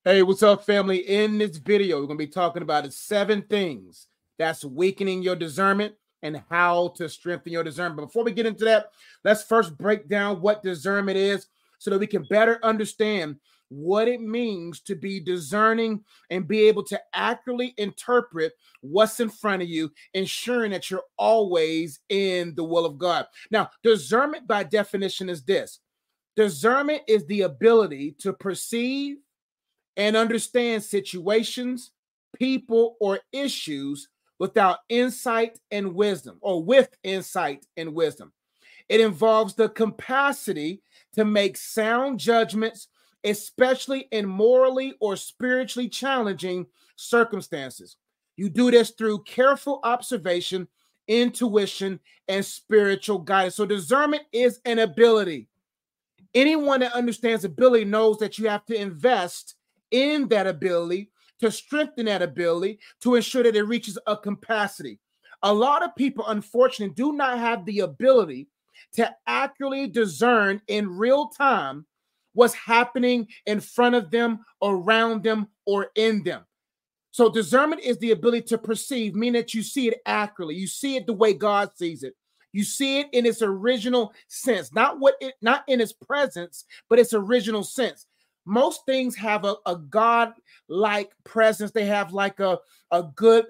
Hey, what's up, family? In this video, we're going to be talking about the 7 things that's weakening your discernment and how to strengthen your discernment. But before we get into that, let's first break down what discernment is so that we can better understand what it means to be discerning and be able to accurately interpret what's in front of you, ensuring that you're always in the will of God. Now, discernment by definition is this. Discernment is the ability to perceive and understand situations, people, or issues without insight and wisdom, or with insight and wisdom. It involves the capacity to make sound judgments, especially in morally or spiritually challenging circumstances. You do this through careful observation, intuition, and spiritual guidance. So discernment is an ability. Anyone that understands ability knows that you have to invest in that ability to strengthen that ability to ensure that it reaches a capacity. A lot of people, unfortunately, do not have the ability to accurately discern in real time what's happening in front of them, around them, or in them. So discernment is the ability to perceive, meaning that you see it accurately. You see it the way God sees it. You see it in its original sense, not in its presence, but its original sense. Most things have a God-like presence. They have like a good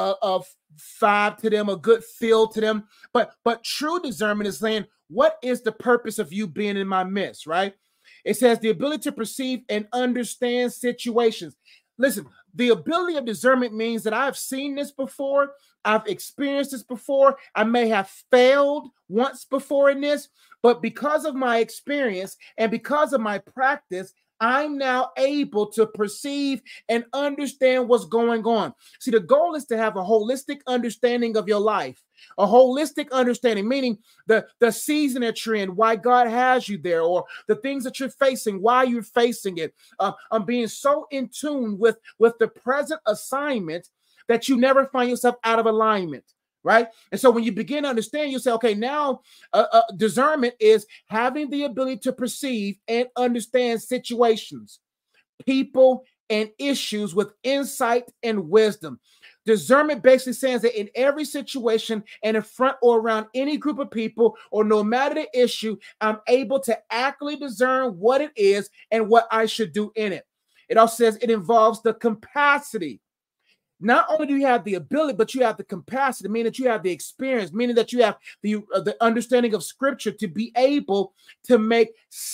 vibe to them, a good feel to them. But true discernment is saying, what is the purpose of you being in my midst, right? It says the ability to perceive and understand situations. Listen, the ability of discernment means that I've seen this before. I've experienced this before. I may have failed once before in this, but because of my experience and because of my practice, I'm now able to perceive and understand what's going on. See, the goal is to have a holistic understanding of your life, a holistic understanding, meaning the season that you're in, why God has you there, or the things that you're facing, why you're facing it. I'm being so in tune with the present assignment that you never find yourself out of alignment. Right. And so when you begin to understand, you say, okay, now discernment is having the ability to perceive and understand situations, people, and issues with insight and wisdom. Discernment basically says that in every situation and in front or around any group of people, or no matter the issue, I'm able to accurately discern what it is and what I should do in it. It also says it involves the capacity. Not only do you have the ability, but you have the capacity, meaning that you have the experience, meaning that you have the understanding of scripture to be able to make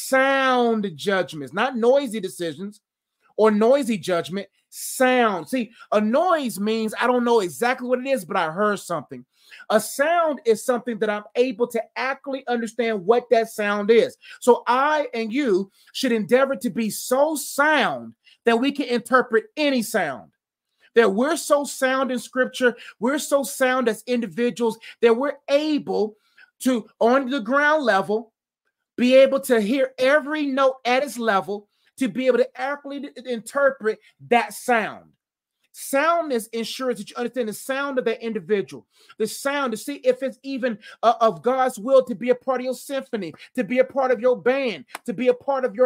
sound judgments, not noisy decisions or noisy judgment, sound. See, a noise means I don't know exactly what it is, but I heard something. A sound is something that I'm able to accurately understand what that sound is. So I and you should endeavor to be so sound that we can interpret any sound. That we're so sound in scripture, we're so sound as individuals that we're able to, on the ground level, be able to hear every note at its level, to be able to accurately interpret that sound. Soundness ensures that you understand the sound of that individual, the sound to see if it's even of God's will to be a part of your symphony, to be a part of your band, to be a part of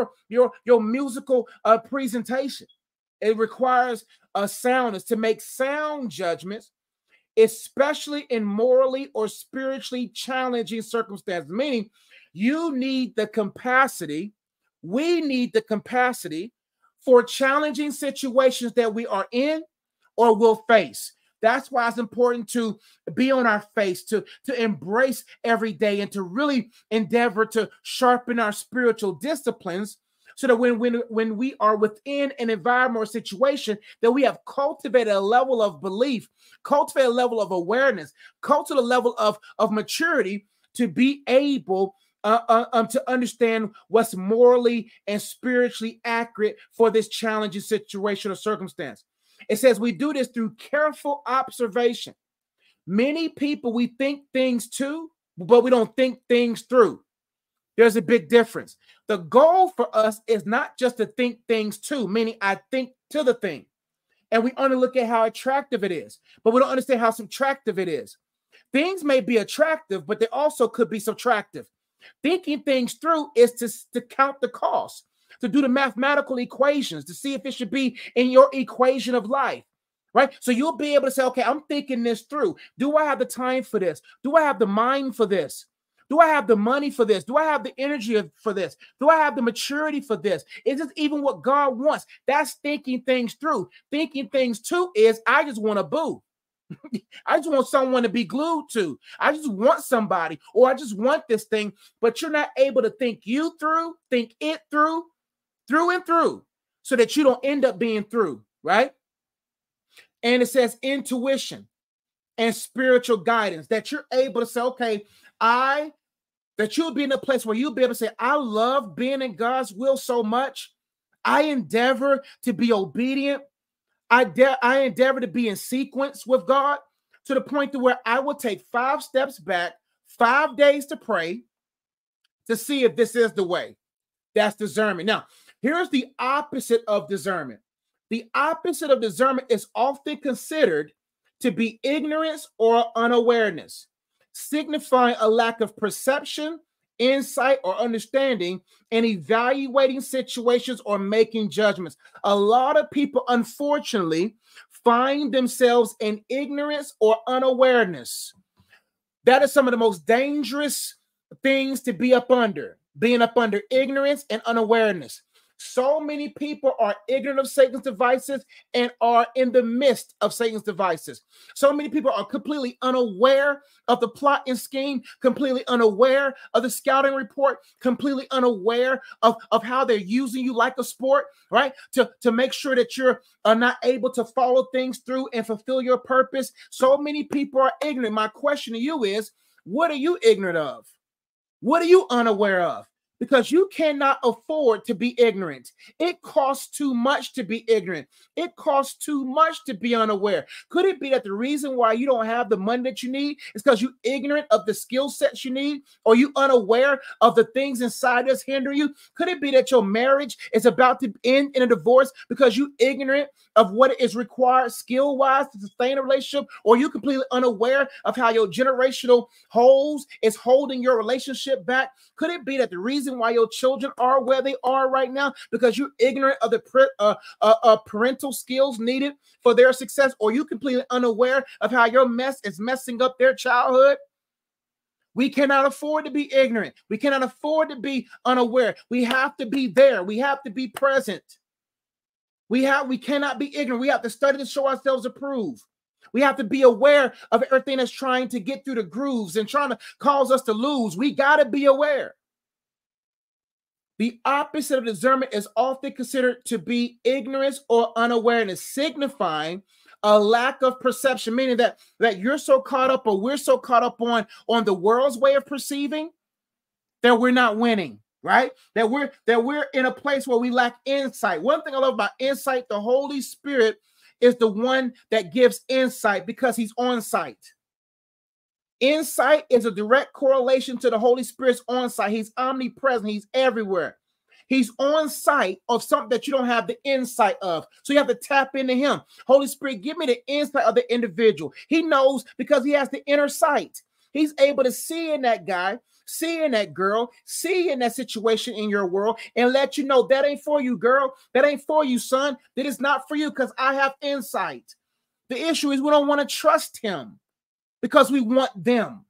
your musical presentation. It requires a soundness to make sound judgments, especially in morally or spiritually challenging circumstances. Meaning, you need the capacity, we need the capacity for challenging situations that we are in or will face. That's why it's important to be on our face, to embrace every day, and to really endeavor to sharpen our spiritual disciplines, so that when we are within an environment or situation, that we have cultivated a level of belief, cultivate a level of awareness, cultivate a level of maturity to be able to understand what's morally and spiritually accurate for this challenging situation or circumstance. It says we do this through careful observation. Many people, we think things to, but we don't think things through. There's a big difference. The goal for us is not just to think things to, meaning I think to the thing. And we only look at how attractive it is, but we don't understand how subtractive it is. Things may be attractive, but they also could be subtractive. Thinking things through is to count the cost, to do the mathematical equations to see if it should be in your equation of life. Right? So you'll be able to say, okay, I'm thinking this through. Do I have the time for this? Do I have the mind for this? Do I have the money for this? Do I have the energy for this? Do I have the maturity for this? Is this even what God wants? That's thinking things through. Thinking things too is I just want a boo. I just want someone to be glued to. I just want somebody, or I just want this thing, but you're not able to think you through, think it through and through, so that you don't end up being through, right? And it says intuition and spiritual guidance, that you're able to say, okay, that you'll be in a place where you'll be able to say, I love being in God's will so much. I endeavor to be obedient. I endeavor to be in sequence with God to the point to where I will take 5 steps back, 5 days to pray to see if this is the way. That's discernment. Now, here's the opposite of discernment. The opposite of discernment is often considered to be ignorance or unawareness, signifying a lack of perception, insight, or understanding in evaluating situations or making judgments. A lot of people, unfortunately, find themselves in ignorance or unawareness. That is some of the most dangerous things to be up under, being up under ignorance and unawareness. So many people are ignorant of Satan's devices and are in the midst of Satan's devices. So many people are completely unaware of the plot and scheme, completely unaware of the scouting report, completely unaware of how they're using you like a sport, right? To make sure that you're not able to follow things through and fulfill your purpose. So many people are ignorant. My question to you is, what are you ignorant of? What are you unaware of? Because you cannot afford to be ignorant. It costs too much to be ignorant. It costs too much to be unaware. Could it be that the reason why you don't have the money that you need is because you're ignorant of the skill sets you need, or you unaware of the things inside that's hindering you? Could it be that your marriage is about to end in a divorce because you're ignorant of what is required skill-wise to sustain a relationship, or you completely unaware of how your generational holes is holding your relationship back? Could it be that the reason why your children are where they are right now because you're ignorant of the parental skills needed for their success, or you completely unaware of how your mess is messing up their childhood? We cannot afford to be ignorant. We cannot afford to be unaware. We have to be there. We have to be present. We cannot be ignorant. We have to study to show ourselves approved. We have to be aware of everything that's trying to get through the grooves and trying to cause us to lose. We got to be aware. The opposite of discernment is often considered to be ignorance or unawareness, signifying a lack of perception, meaning that you're so caught up, or we're so caught up on the world's way of perceiving that we're not winning, right? That we're in a place where we lack insight. One thing I love about insight, the Holy Spirit is the one that gives insight because he's on site. Insight is a direct correlation to the Holy Spirit's on site. He's omnipresent. He's everywhere. He's on site of something that you don't have the insight of. So you have to tap into him. Holy Spirit, give me the insight of the individual. He knows because he has the inner sight. He's able to see in that guy, see in that girl, see in that situation in your world, and let you know that ain't for you, girl. That ain't for you, son. That is not for you because I have insight. The issue is we don't want to trust him because we want them.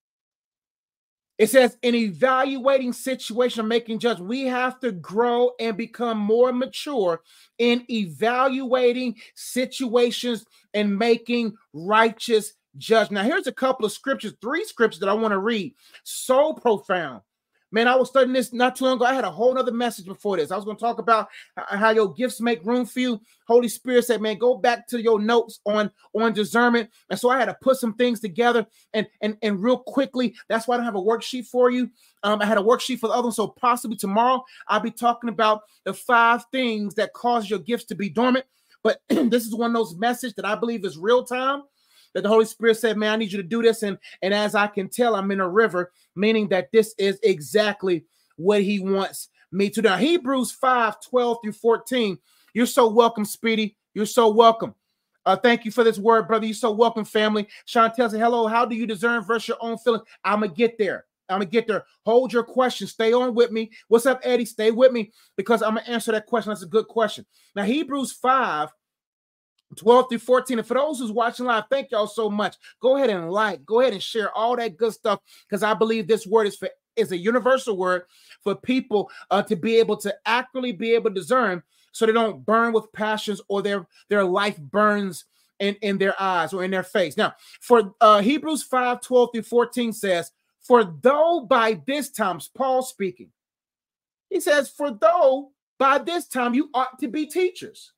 It says in evaluating situation, making judgment, we have to grow and become more mature in evaluating situations and making righteous judgment. Now, here's a couple of scriptures, 3 scriptures that I want to read. So profound. Man, I was studying this not too long ago. I had a whole other message before this. I was going to talk about how your gifts make room for you. Holy Spirit said, man, go back to your notes on discernment. And so I had to put some things together and real quickly. That's why I don't have a worksheet for you. I had a worksheet for the other one. So possibly tomorrow I'll be talking about the 5 things that cause your gifts to be dormant. But this is one of those messages that I believe is real time, that the Holy Spirit said, man, I need you to do this. And as I can tell, I'm in a river, meaning that this is exactly what he wants me to do. Now, Hebrews 5:12-14. You're so welcome, Speedy. You're so welcome. Thank you for this word, brother. You're so welcome, family. Chantel said, hello, how do you discern versus your own feelings? I'm going to get there. gonna get there. Hold your question. Stay on with me. What's up, Eddie? Stay with me because I'm gonna answer that question. That's a good question. Now, Hebrews 5:12-14. And for those who's watching live, thank y'all so much. Go ahead and like, go ahead and share all that good stuff because I believe this word is a universal word for people to be able to accurately be able to discern so they don't burn with passions or their life burns in their eyes or in their face. Now, for Hebrews 5:12-14 says, for though by this time, Paul speaking, he says, for though by this time you ought to be teachers.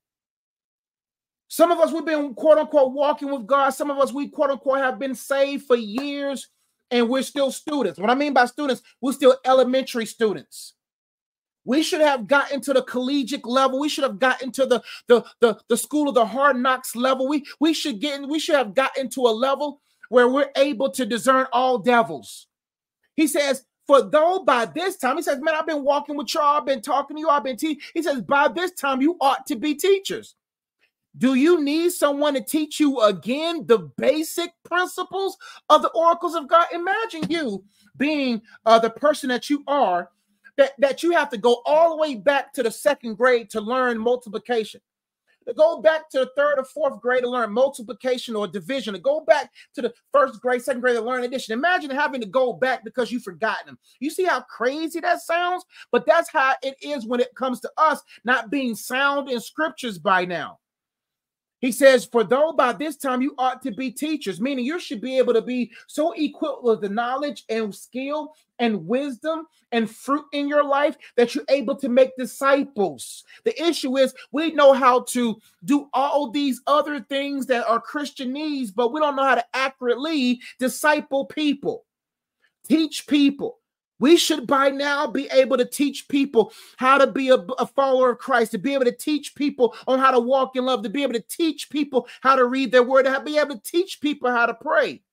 Some of us, we've been, quote unquote, walking with God. Some of us, we, quote unquote, have been saved for years and we're still students. What I mean by students, we're still elementary students. We should have gotten to the collegiate level. We should have gotten to the school of the hard knocks level. We should have gotten to a level where we're able to discern all devils. He says, for though by this time, he says, man, I've been walking with y'all, I've been talking to you, I've been teaching. He says, by this time, you ought to be teachers. Do you need someone to teach you again the basic principles of the oracles of God? Imagine you being the person that you are, that you have to go all the way back to the second grade to learn multiplication, to go back to the third or fourth grade to learn multiplication or division, to go back to the first grade, second grade to learn addition. Imagine having to go back because you've forgotten them. You see how crazy that sounds? But that's how it is when it comes to us not being sound in scriptures by now. He says, for though by this time you ought to be teachers, meaning you should be able to be so equipped with the knowledge and skill and wisdom and fruit in your life that you're able to make disciples. The issue is we know how to do all these other things that are Christian needs, but we don't know how to accurately disciple people, teach people. We should by now be able to teach people how to be a follower of Christ, to be able to teach people on how to walk in love, to be able to teach people how to read their word, to be able to teach people how to pray.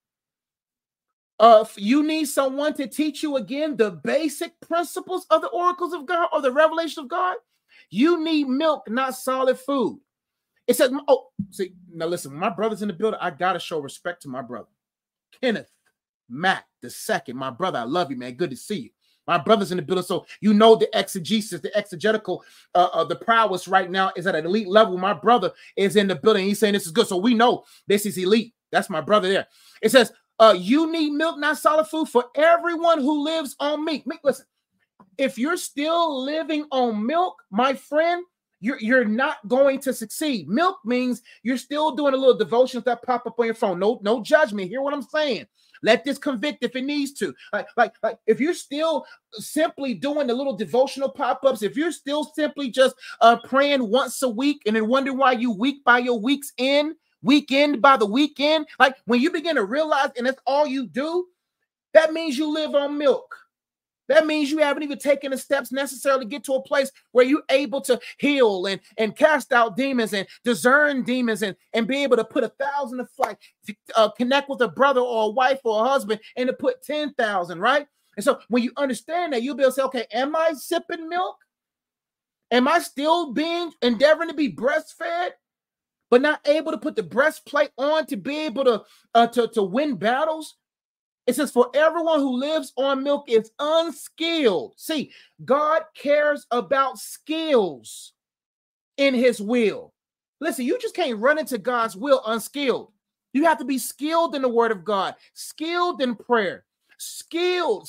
You need someone to teach you again the basic principles of the oracles of God or the revelation of God. You need milk, not solid food. It says, oh, see, now listen, my brother's in the building. I got to show respect to my brother, Kenneth Matt II, my brother. I love you, man. Good to see you. My brother's in the building, so you know the exegesis, the exegetical, the prowess right now is at an elite level. My brother is in the building. He's saying this is good, so we know this is elite. That's my brother there. It says, you need milk, not solid food, for everyone who lives on meat. Listen, if you're still living on milk, my friend, you're not going to succeed. Milk means you're still doing a little devotions that pop up on your phone. No judgment. Hear what I'm saying? Let this convict if it needs to. Like if you're still simply doing the little devotional pop-ups, if you're still simply just praying once a week and then wondering why you week by your week's end, weekend by the weekend, like when you begin to realize and that's all you do, that means you live on milk. That means you haven't even taken the steps necessary to get to a place where you're able to heal and cast out demons and discern demons and be able to put 1,000 to flight, to connect with a brother or a wife or a husband and to put 10,000, right? And so when you understand that, you'll be able to say, okay, am I sipping milk? Am I still endeavoring to be breastfed, but not able to put the breastplate on to be able to win battles? It says, for everyone who lives on milk is unskilled. See, God cares about skills in his will. Listen, you just can't run into God's will unskilled. You have to be skilled in the word of God, skilled in prayer, skilled.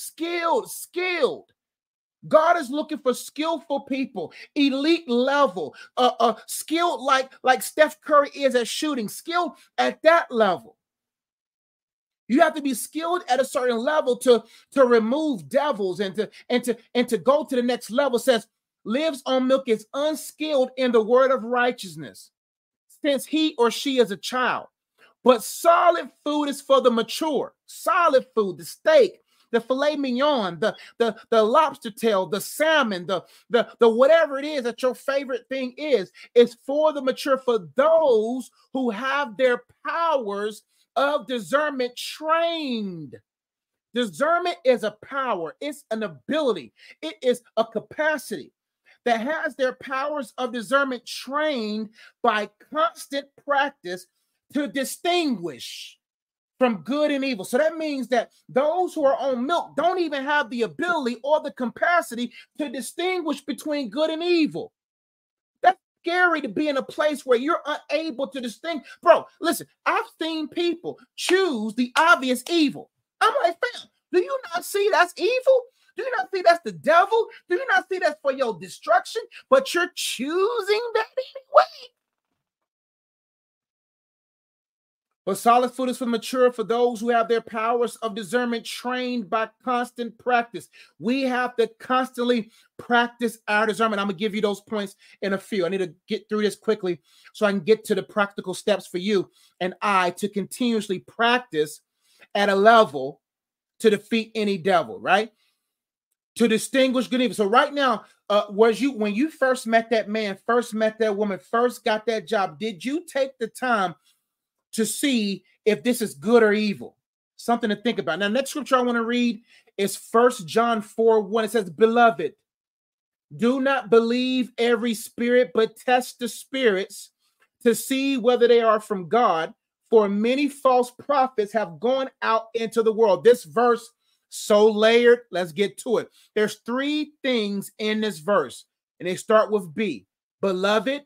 God is looking for skillful people, elite level, skilled like Steph Curry is at shooting, skilled at that level. You have to be skilled at a certain level to remove devils and to go to the next level. It says, lives on milk is unskilled in the word of righteousness, since he or she is a child. But solid food is for the mature. Solid food, the steak, the filet mignon, the lobster tail, the salmon, the whatever it is that your favorite thing is for the mature, for those who have their powers of discernment trained. Discernment is a power. It's an ability. It is a capacity that has their powers of discernment trained by constant practice to distinguish from good and evil. So that means that those who are on milk don't even have the ability or the capacity to distinguish between good and evil. That's scary to be in a place where you're unable to distinguish. Bro, listen, I've seen people choose the obvious evil. I'm like, fam, do you not see that's evil? Do you not see that's the devil? Do you not see that's for your destruction? But you're choosing that anyway. But solid food is for mature, for those who have their powers of discernment trained by constant practice. We have to constantly practice our discernment. I'm going to give you those points in a few. I need to get through this quickly so I can get to the practical steps for you and I to continuously practice at a level to defeat any devil, right? To distinguish good and evil. So right now, when you first met that man, first met that woman, first got that job, did you take the time to see if this is good or evil? Something to think about. Now, next scripture I want to read is 1 John 4:1. It says, beloved, do not believe every spirit, but test the spirits to see whether they are from God, for many false prophets have gone out into the world. This verse, so layered. Let's get to it. There's three things in this verse, and they start with B. Beloved,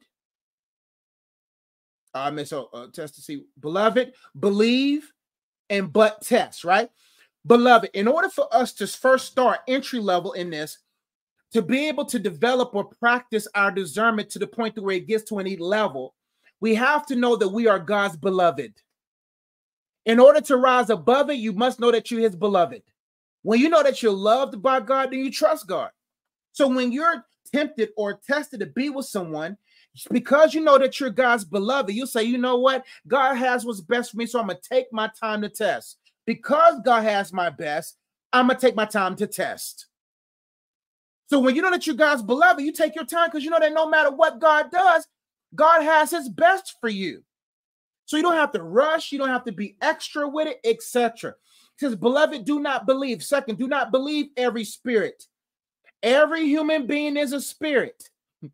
test to see. Beloved, believe, and but test, right? Beloved, in order for us to first start entry level in this, to be able to develop or practice our discernment to the point to where it gets to an elite level, we have to know that we are God's beloved. In order to rise above it, you must know that you're his beloved. When you know that you're loved by God, then you trust God. So when you're tempted or tested to be with someone, because you know that you're God's beloved, you say, you know what? God has what's best for me, so I'm going to take my time to test. Because God has my best, I'm going to take my time to test. So when you know that you're God's beloved, you take your time because you know that no matter what God does, God has his best for you. So you don't have to rush. You don't have to be extra with it, etc. It says, beloved, do not believe. Second, do not believe every spirit. Every human being is a spirit.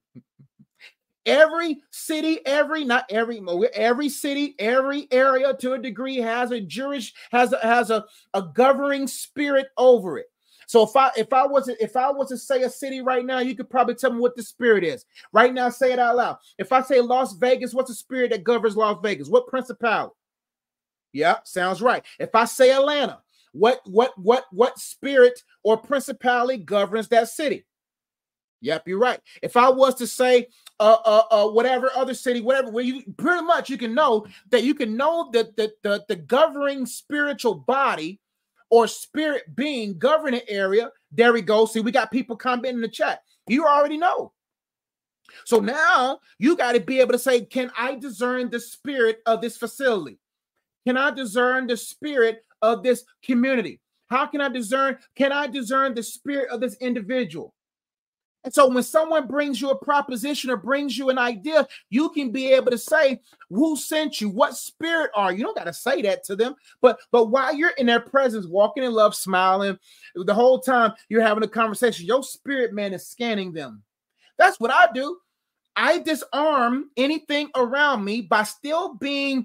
Every city, every city, every area to a degree has a a governing spirit over it. So if I was to say a city right now, you could probably tell me what the spirit is. Right now, say it out loud. If I say Las Vegas, what's the spirit that governs Las Vegas? What principality? Yeah, sounds right. If I say Atlanta, what spirit or principality governs that city? Yep, you're right. If I was to say whatever other city, whatever, where you pretty much you can know that the governing spiritual body or spirit being governing area. There we go. See, we got people commenting in the chat. You already know. So now you got to be able to say, can I discern the spirit of this facility? Can I discern the spirit of this community? How can I discern? Can I discern the spirit of this individual? And so when someone brings you a proposition or brings you an idea, you can be able to say, who sent you? What spirit are you? You don't got to say that to them. But while you're in their presence, walking in love, smiling, the whole time you're having a conversation, your spirit man is scanning them. That's what I do. I disarm anything around me by still being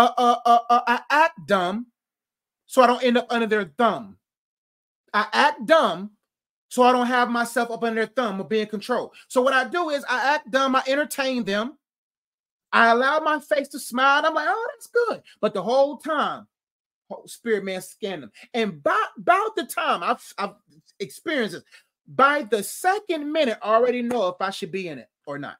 I act dumb so I don't end up under their thumb. I act dumb so I don't have myself up under their thumb or be in control. So what I do is I act dumb, I entertain them, I allow my face to smile. I'm like, oh, that's good. But the whole time, spirit man scan them. And about the time I've experienced this, by the second minute, I already know if I should be in it or not.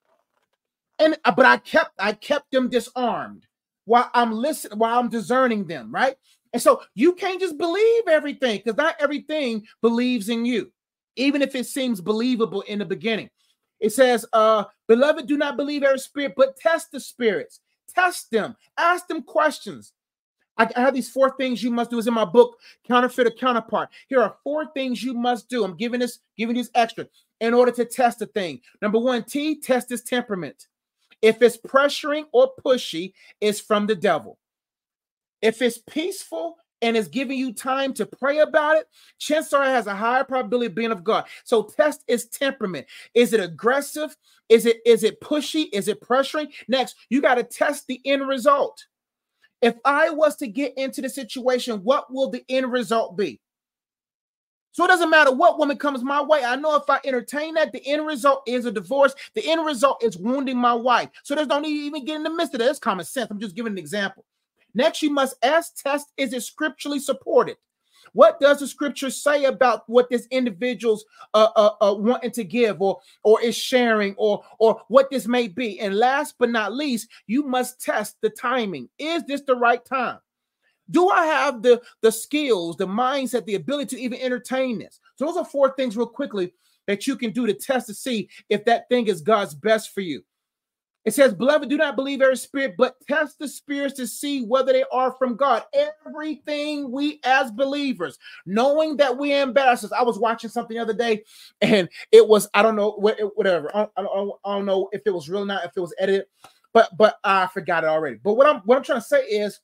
But I kept them disarmed while I'm listening, while I'm discerning them, right? And so you can't just believe everything because not everything believes in you, even if it seems believable in the beginning. It says, beloved, do not believe every spirit, but test the spirits. Test them. Ask them questions. I have these 4 things you must do. Is in my book, Counterfeit or Counterpart. Here are 4 things you must do. I'm giving this extra in order to test the thing. Number 1, test his temperament. If it's pressuring or pushy, it's from the devil. If it's peaceful and is giving you time to pray about it, chances are it has a higher probability of being of God. So test its temperament. Is it aggressive? Is it pushy? Is it pressuring? Next, you got to test the end result. If I was to get into the situation, what will the end result be? So it doesn't matter what woman comes my way. I know if I entertain that, the end result is a divorce. The end result is wounding my wife. So there's no need to even get in the midst of that. It's common sense. I'm just giving an example. Next, you must test, is it scripturally supported? What does the scripture say about what this individual's wanting to give or is sharing or what this may be? And last but not least, you must test the timing. Is this the right time? Do I have the skills, the mindset, the ability to even entertain this? So those are 4 things real quickly that you can do to test to see if that thing is God's best for you. It says, beloved, do not believe every spirit, but test the spirits to see whether they are from God. Everything we as believers, knowing that we are ambassadors. I was watching something the other day, and it was, I don't know, whatever. I don't know if it was real or not, if it was edited, but I forgot it already. But what I'm trying to say is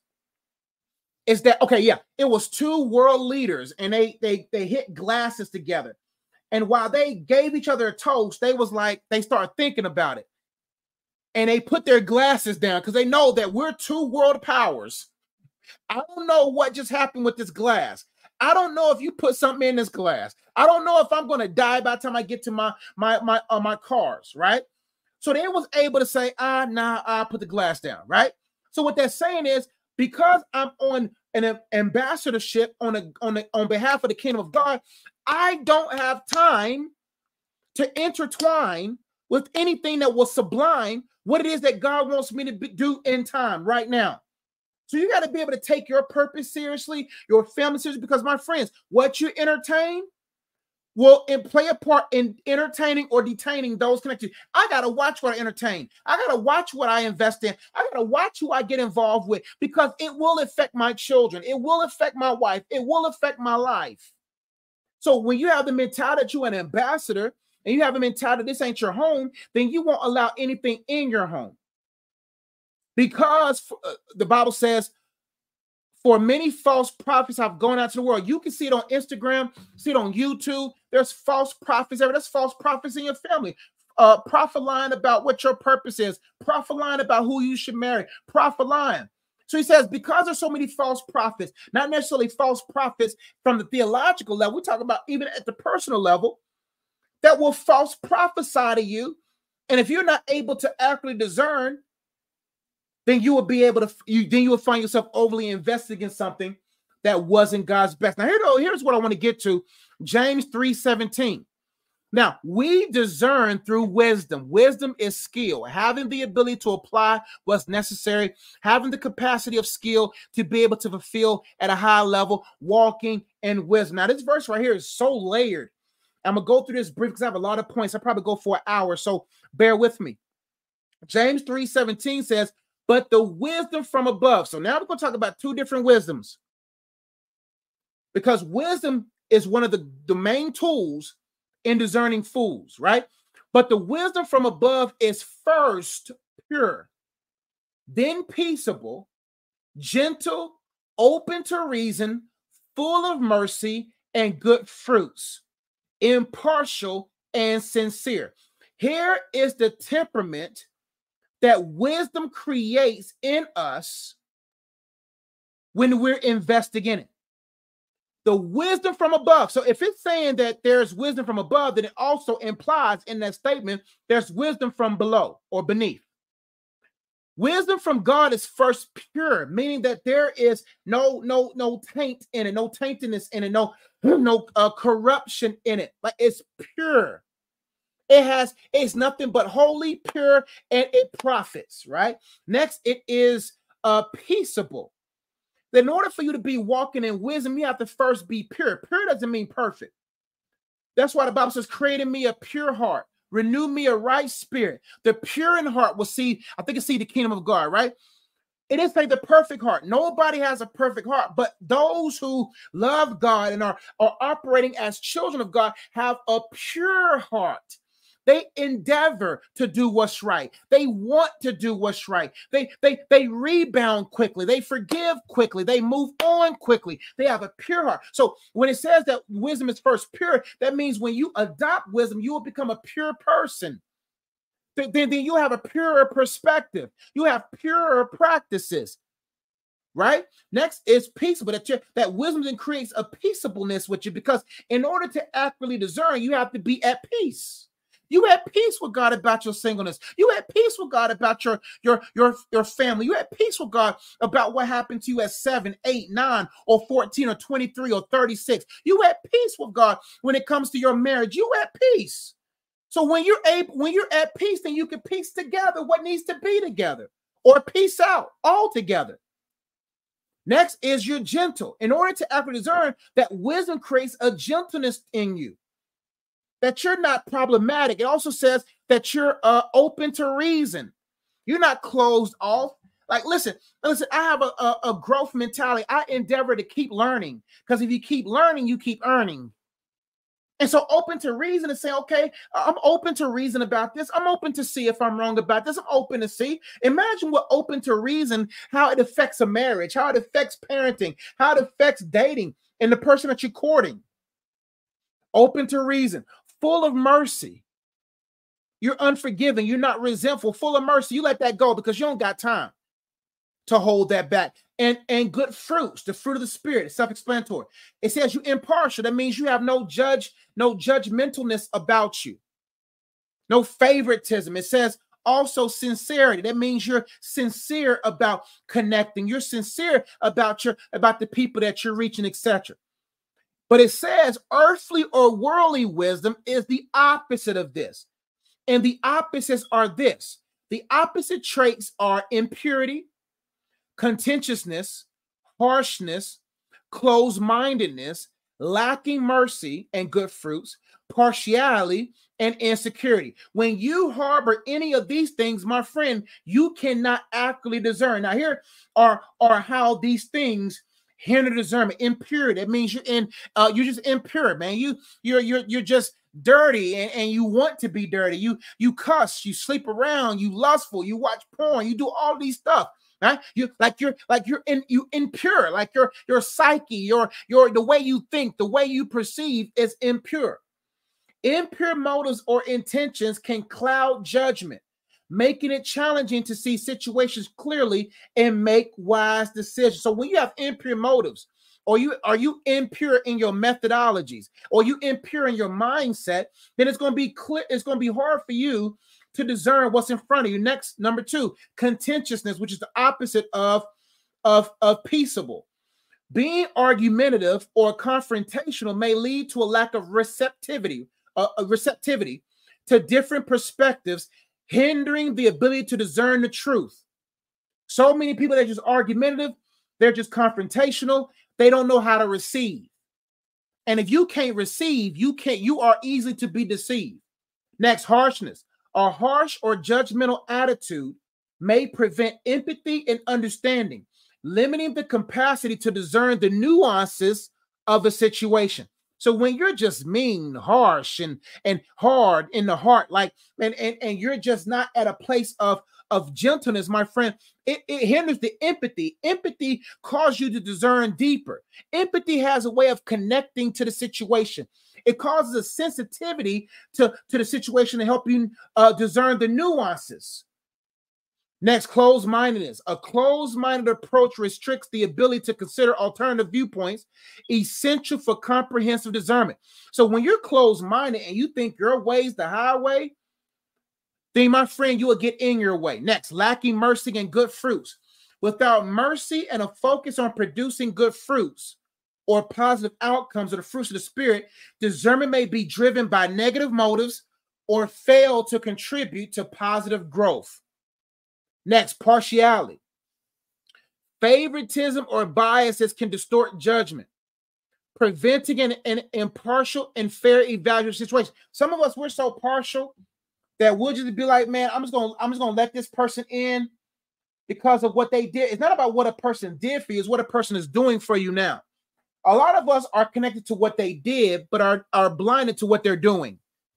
that, okay, yeah, it was 2 world leaders, and they hit glasses together. And while they gave each other a toast, they was like, they started thinking about it. And they put their glasses down because they know that we're 2 world powers. I don't know what just happened with this glass. I don't know if you put something in this glass. I don't know if I'm going to die by the time I get to my cars, right? So they was able to say, nah, I'll put the glass down, right? So what they're saying is, because I'm on an ambassadorship on behalf of the kingdom of God, I don't have time to intertwine with anything that will sublime what it is that God wants me to do in time right now. So you got to be able to take your purpose seriously, your family seriously, because my friends, what you entertain will play a part in entertaining or detaining those connected. I got to watch what I entertain. I got to watch what I invest in. I got to watch who I get involved with, because it will affect my children. It will affect my wife. It will affect my life. So when you have the mentality that you're an ambassador, and you have a mentality this ain't your home, then you won't allow anything in your home. Because the Bible says, for many false prophets have gone out to the world. You can see it on Instagram, see it on YouTube. There's false prophets there. There's false prophets in your family. Prophet lying about what your purpose is. Prophet lying about who you should marry. Prophet lying. So he says, because there's so many false prophets, not necessarily false prophets from the theological level, we talk about even at the personal level, that will false prophesy to you. And if you're not able to accurately discern, then you will be able to, then you will find yourself overly invested in something that wasn't God's best. Now, here's what I want to get to. James 3:17. Now, we discern through wisdom. Wisdom is skill, having the ability to apply what's necessary, having the capacity of skill to be able to fulfill at a high level, walking in wisdom. Now, this verse right here is so layered. I'm going to go through this brief because I have a lot of points. I probably go for an hour, so bear with me. James 3:17 says, but the wisdom from above. So now we're going to talk about 2 different wisdoms, because wisdom is one of the main tools in discerning fools, right? But the wisdom from above is first pure, then peaceable, gentle, open to reason, full of mercy and good fruits, impartial and sincere. Here is the temperament that wisdom creates in us when we're investing in it. The wisdom from above. So if it's saying that there's wisdom from above, then it also implies in that statement there's wisdom from below or beneath. Wisdom from God is first pure, meaning that there is no taint in it, no taintedness in it, no corruption in it. Like, it's pure. It's nothing but holy, pure, and it profits, right? Next, it is peaceable. In order for you to be walking in wisdom, you have to first be pure. Pure doesn't mean perfect. That's why the Bible says, create in me a pure heart, renew me a right spirit. The pure in heart will see, I think, see the kingdom of God, right? It didn't say the perfect heart. Nobody has a perfect heart, but those who love God and are operating as children of God have a pure heart. They endeavor to do what's right. They want to do what's right. They rebound quickly. They forgive quickly. They move on quickly. They have a pure heart. So when it says that wisdom is first pure, that means when you adopt wisdom, you will become a pure person. Then you have a purer perspective. You have purer practices. right? Next is peaceable. That wisdom then creates a peaceableness with you, because in order to accurately discern, you have to be at peace. You had peace with God about your singleness. You had peace with God about your family. You had peace with God about what happened to you at 7, 8, 9, or 14, or 23, or 36. You had peace with God when it comes to your marriage. You had peace. So when you're at peace, then you can piece together what needs to be together, or peace out altogether. Next is you're gentle. In order to accurately discern, that wisdom creates a gentleness in you, that you're not problematic. It also says that you're open to reason. You're not closed off. Like, listen, I have a growth mentality. I endeavor to keep learning, because if you keep learning, you keep earning. And so open to reason and say, okay, I'm open to reason about this. I'm open to see if I'm wrong about this. I'm open to see. Imagine what open to reason, how it affects a marriage, how it affects parenting, how it affects dating and the person that you're courting. Open to reason, full of mercy. You're unforgiving. You're not resentful, full of mercy. You let that go because you don't got time to hold that back. And good fruits, the fruit of the Spirit, is self-explanatory. It says you impartial. That means you have no judgmentalness about you, no favoritism. It says also sincerity. That means you're sincere about connecting. You're sincere about the people that you're reaching, etc. But it says earthly or worldly wisdom is the opposite of this. And the opposites are this. The opposite traits are impurity, contentiousness, harshness, closed-mindedness, lacking mercy and good fruits, partiality, and insecurity. When you harbor any of these things, my friend, you cannot accurately discern. Now, here are how these things hinder discernment. Impurity. That means you're just impure, man. You're just dirty, and you want to be dirty. You cuss, you sleep around, you lustful, you watch porn, you do all these stuff. Right? You're impure, like your psyche, the way you think, the way you perceive is impure. Impure motives or intentions can cloud judgment, making it challenging to see situations clearly and make wise decisions. So when you have impure motives, or are you impure in your methodologies, or you impure in your mindset, then it's going to be clear. It's going to be hard for you to discern what's in front of you. Next, number 2, contentiousness, which is the opposite of peaceable. Being argumentative or confrontational may lead to a lack of receptivity to different perspectives, hindering the ability to discern the truth. So many people that are just argumentative, they're just confrontational, they don't know how to receive. And if you can't receive, you are easy to be deceived. Next, harshness. A harsh or judgmental attitude may prevent empathy and understanding, limiting the capacity to discern the nuances of a situation. So when you're just mean, harsh, and hard in the heart, like and you're just not at a place of gentleness, my friend, it hinders the empathy. Empathy causes you to discern deeper. Empathy has a way of connecting to the situation. It causes a sensitivity to the situation to help you discern the nuances. Next, closed-mindedness. A closed-minded approach restricts the ability to consider alternative viewpoints, essential for comprehensive discernment. So when you're closed-minded and you think your way's the highway, then, my friend, you will get in your way. Next, lacking mercy and good fruits. Without mercy and a focus on producing good fruits or positive outcomes of the fruits of the Spirit, discernment may be driven by negative motives or fail to contribute to positive growth. Next, partiality. Favoritism or biases can distort judgment, preventing an impartial and fair evaluation situation. Some of us, we're so partial that we'll just be like, man, I'm just gonna let this person in because of what they did. It's not about what a person did for you, it's what a person is doing for you now. A lot of us are connected to what they did, but are blinded to what they're doing.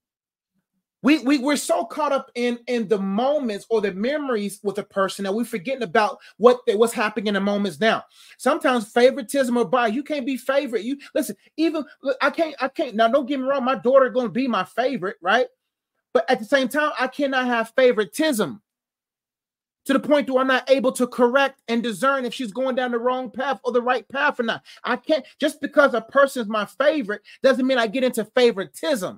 We're so caught up in the moments or the memories with a person that we're forgetting about what's happening in the moments now. Sometimes favoritism or bias, you can't be favorite. You listen, even I can't. Now, don't get me wrong, my daughter going to be my favorite, right? But at the same time, I cannot have favoritism. to the point where I'm not able to correct and discern if she's going down the wrong path or the right path or not. I can't, just because a person is my favorite doesn't mean I get into favoritism.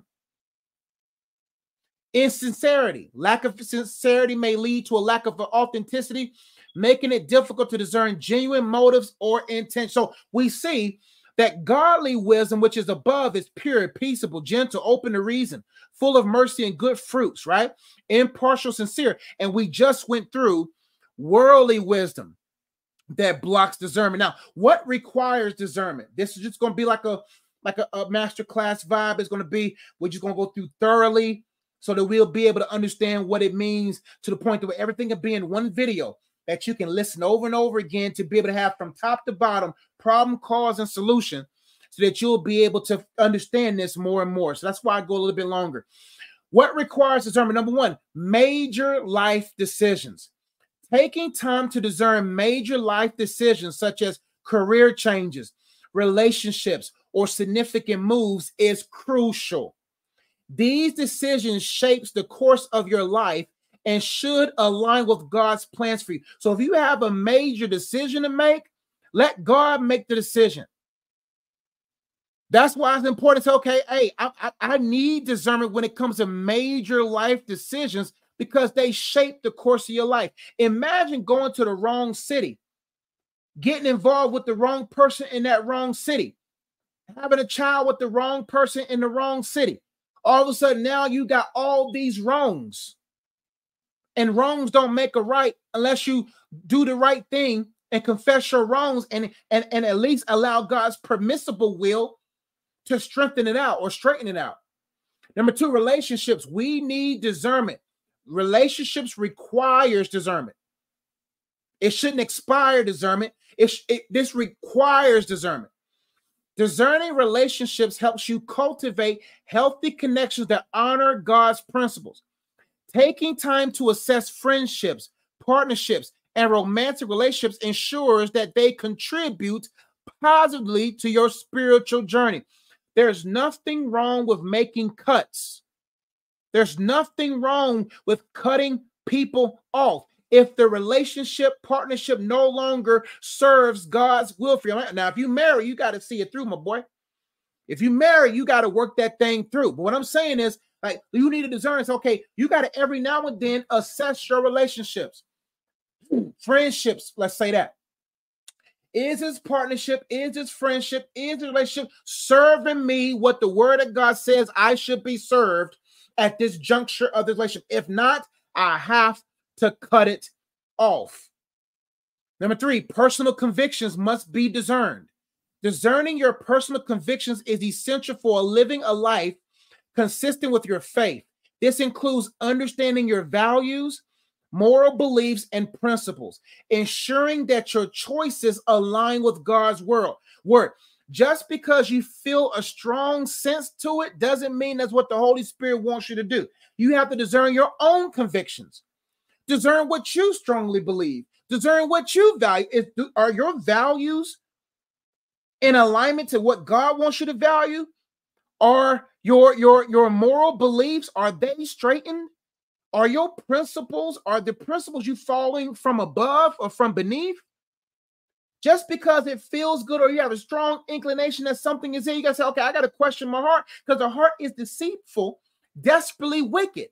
Insincerity, lack of sincerity may lead to a lack of authenticity, making it difficult to discern genuine motives or intent. So we see that godly wisdom, which is above, is pure, peaceable, gentle, open to reason, full of mercy and good fruits, right? Impartial, sincere. And we just went through worldly wisdom that blocks discernment. Now, what requires discernment? This is just going to be like a master class vibe. It's going to be, we're just going to go through thoroughly so that we'll be able to understand what it means, to the point that everything can be in one video that you can listen over and over again, to be able to have from top to bottom problem, cause, and solution, so that you'll be able to understand this more and more. So that's why I go a little bit longer. What requires discernment? Number one, major life decisions. Taking time to discern major life decisions such as career changes, relationships, or significant moves is crucial. These decisions shapes the course of your life and should align with God's plans for you. So if you have a major decision to make, let God make the decision. That's why it's important to say, okay, hey, I need discernment when it comes to major life decisions, because they shape the course of your life. Imagine going to the wrong city, getting involved with the wrong person in that wrong city, having a child with the wrong person in the wrong city. All of a sudden, now you got all these wrongs. And wrongs don't make a right unless you do the right thing and confess your wrongs and at least allow God's permissible will to strengthen it out or straighten it out. Number two, relationships. We need discernment. Relationships requires discernment. It shouldn't expire discernment. This requires discernment. Discerning relationships helps you cultivate healthy connections that honor God's principles. Taking time to assess friendships, partnerships, and romantic relationships ensures that they contribute positively to your spiritual journey. There's nothing wrong with making cuts. There's nothing wrong with cutting people off if the relationship, partnership no longer serves God's will for you. Now, if you marry, you got to see it through, my boy. If you marry, you got to work that thing through. But what I'm saying is, like, you need to discern. It's okay. You got to every now and then assess your relationships, friendships. Let's say that. Is this partnership? Is this friendship? Is this relationship serving me what the word of God says I should be served at this juncture of the relationship? If not, I have to cut it off. Number three, personal convictions must be discerned. Discerning your personal convictions is essential for living a life consistent with your faith. This includes understanding your values, moral beliefs, and principles, ensuring that your choices align with God's word. Just because you feel a strong sense to it doesn't mean that's what the Holy Spirit wants you to do. You have to discern your own convictions. Discern what you strongly believe. Discern what you value. Are your values in alignment to what God wants you to value? Are your moral beliefs, are they straightened? Are your principles, are the principles you following from above or from beneath? Just because it feels good or you have a strong inclination that something is there, you got to say, okay, I got to question my heart, because the heart is deceitful, desperately wicked.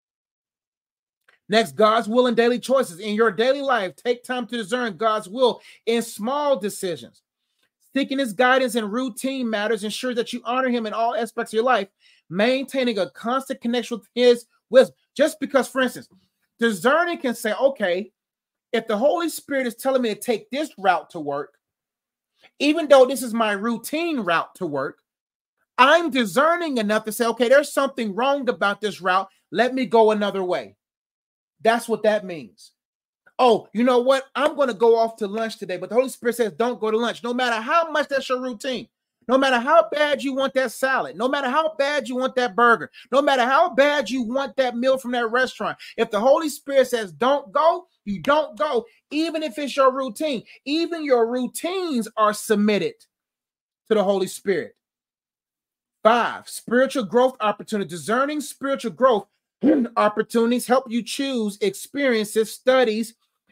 Next, God's will and daily choices. In your daily life, take time to discern God's will in small decisions. Seeking his guidance in routine matters ensures that you honor him in all aspects of your life, maintaining a constant connection with his wisdom. Just because, for instance, discerning can say, okay, if the Holy Spirit is telling me to take this route to work, even though this is my routine route to work, I'm discerning enough to say, okay, there's something wrong about this route. Let me go another way. That's what that means. Oh, you know what? I'm going to go off to lunch today, but the Holy Spirit says don't go to lunch. No matter how much that's your routine, no matter how bad you want that salad, no matter how bad you want that burger, no matter how bad you want that meal from that restaurant, if the Holy Spirit says don't go, you don't go, even if it's your routine. Even your routines are submitted to the Holy Spirit. 5, spiritual growth opportunity. Discerning spiritual growth opportunities help you choose experiences, studies,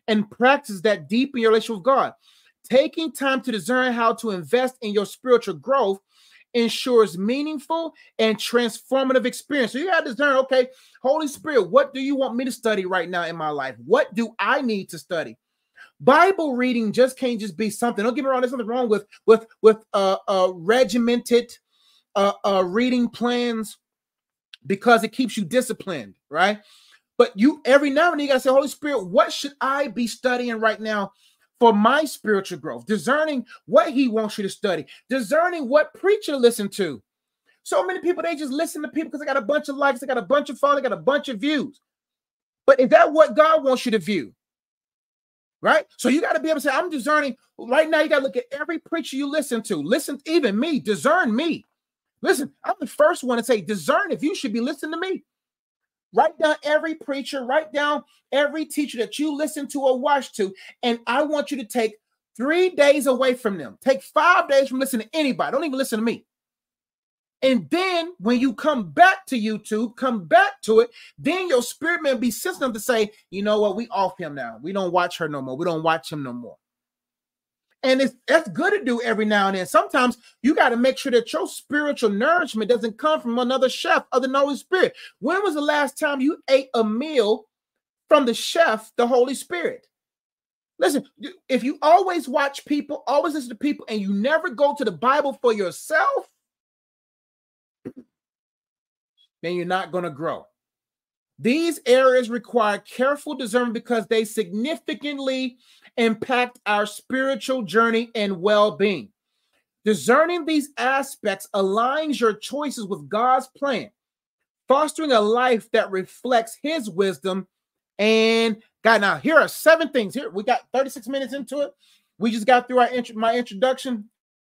and practice that deepen your relationship with God. Taking time to discern how to invest in your spiritual growth ensures meaningful and transformative experience. So you got to discern, okay, Holy Spirit, what do you want me to study right now in my life? What do I need to study? Bible reading just can't just be something. Don't get me wrong, there's nothing wrong with regimented reading plans because it keeps you disciplined, right? But you every now and then you gotta say, Holy Spirit, what should I be studying right now for my spiritual growth? Discerning what he wants you to study, discerning what preacher to listen to. So many people, they just listen to people because they got a bunch of likes, they got a bunch of followers, they got a bunch of views. But is that what God wants you to view? Right? So you got to be able to say, I'm discerning. Right now, you got to look at every preacher you listen to. Listen, even me, discern me. Listen, I'm the first one to say, discern if you should be listening to me. Write down every preacher, write down every teacher that you listen to or watch to, and I want you to take 3 days away from them. Take 5 days from listening to anybody. Don't even listen to me. And then when you come back to YouTube, come back to it, then your spirit man be sensitive to say, you know what, we off him now. We don't watch her no more. We don't watch him no more. And that's good to do every now and then. Sometimes you got to make sure that your spiritual nourishment doesn't come from another chef other than the Holy Spirit. When was the last time you ate a meal from the chef, the Holy Spirit? Listen, if you always watch people, always listen to people, and you never go to the Bible for yourself, then you're not going to grow. These areas require careful discernment because they significantly impact our spiritual journey and well-being. Discerning these aspects aligns your choices with God's plan, fostering a life that reflects his wisdom and God. Now, here are 7 things. Here, we got 36 minutes into it. We just got through my introduction.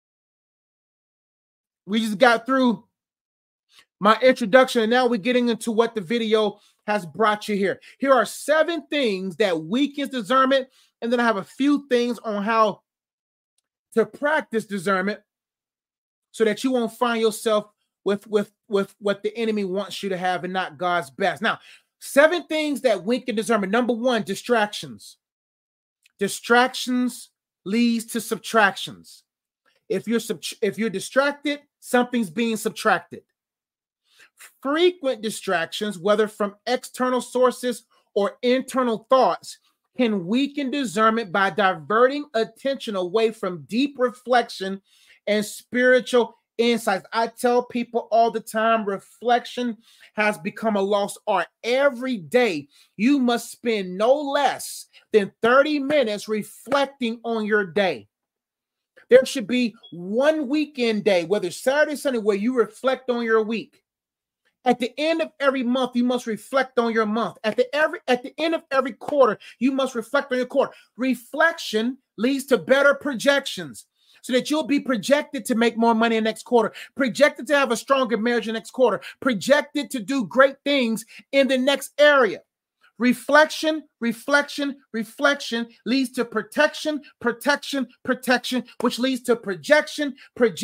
We just got through my introduction, and now we're getting into what the video has brought you here. Here are 7 things that weakens discernment, and then I have a few things on how to practice discernment so that you won't find yourself with what the enemy wants you to have and not God's best. Now, 7 things that weaken discernment. Number 1, distractions. Distractions leads to subtractions. If you're distracted, something's being subtracted. Frequent distractions, whether from external sources or internal thoughts, can weaken discernment by diverting attention away from deep reflection and spiritual insights. I tell people all the time, reflection has become a lost art. Every day, you must spend no less than 30 minutes reflecting on your day. There should be one weekend day, whether Saturday, Sunday, where you reflect on your week. At the end of every month, you must reflect on your month. At the end of every quarter, you must reflect on your quarter. Reflection leads to better projections so that you'll be projected to make more money in the next quarter, projected to have a stronger marriage in the next quarter, projected to do great things in the next area. Reflection leads to protection, which leads to projection.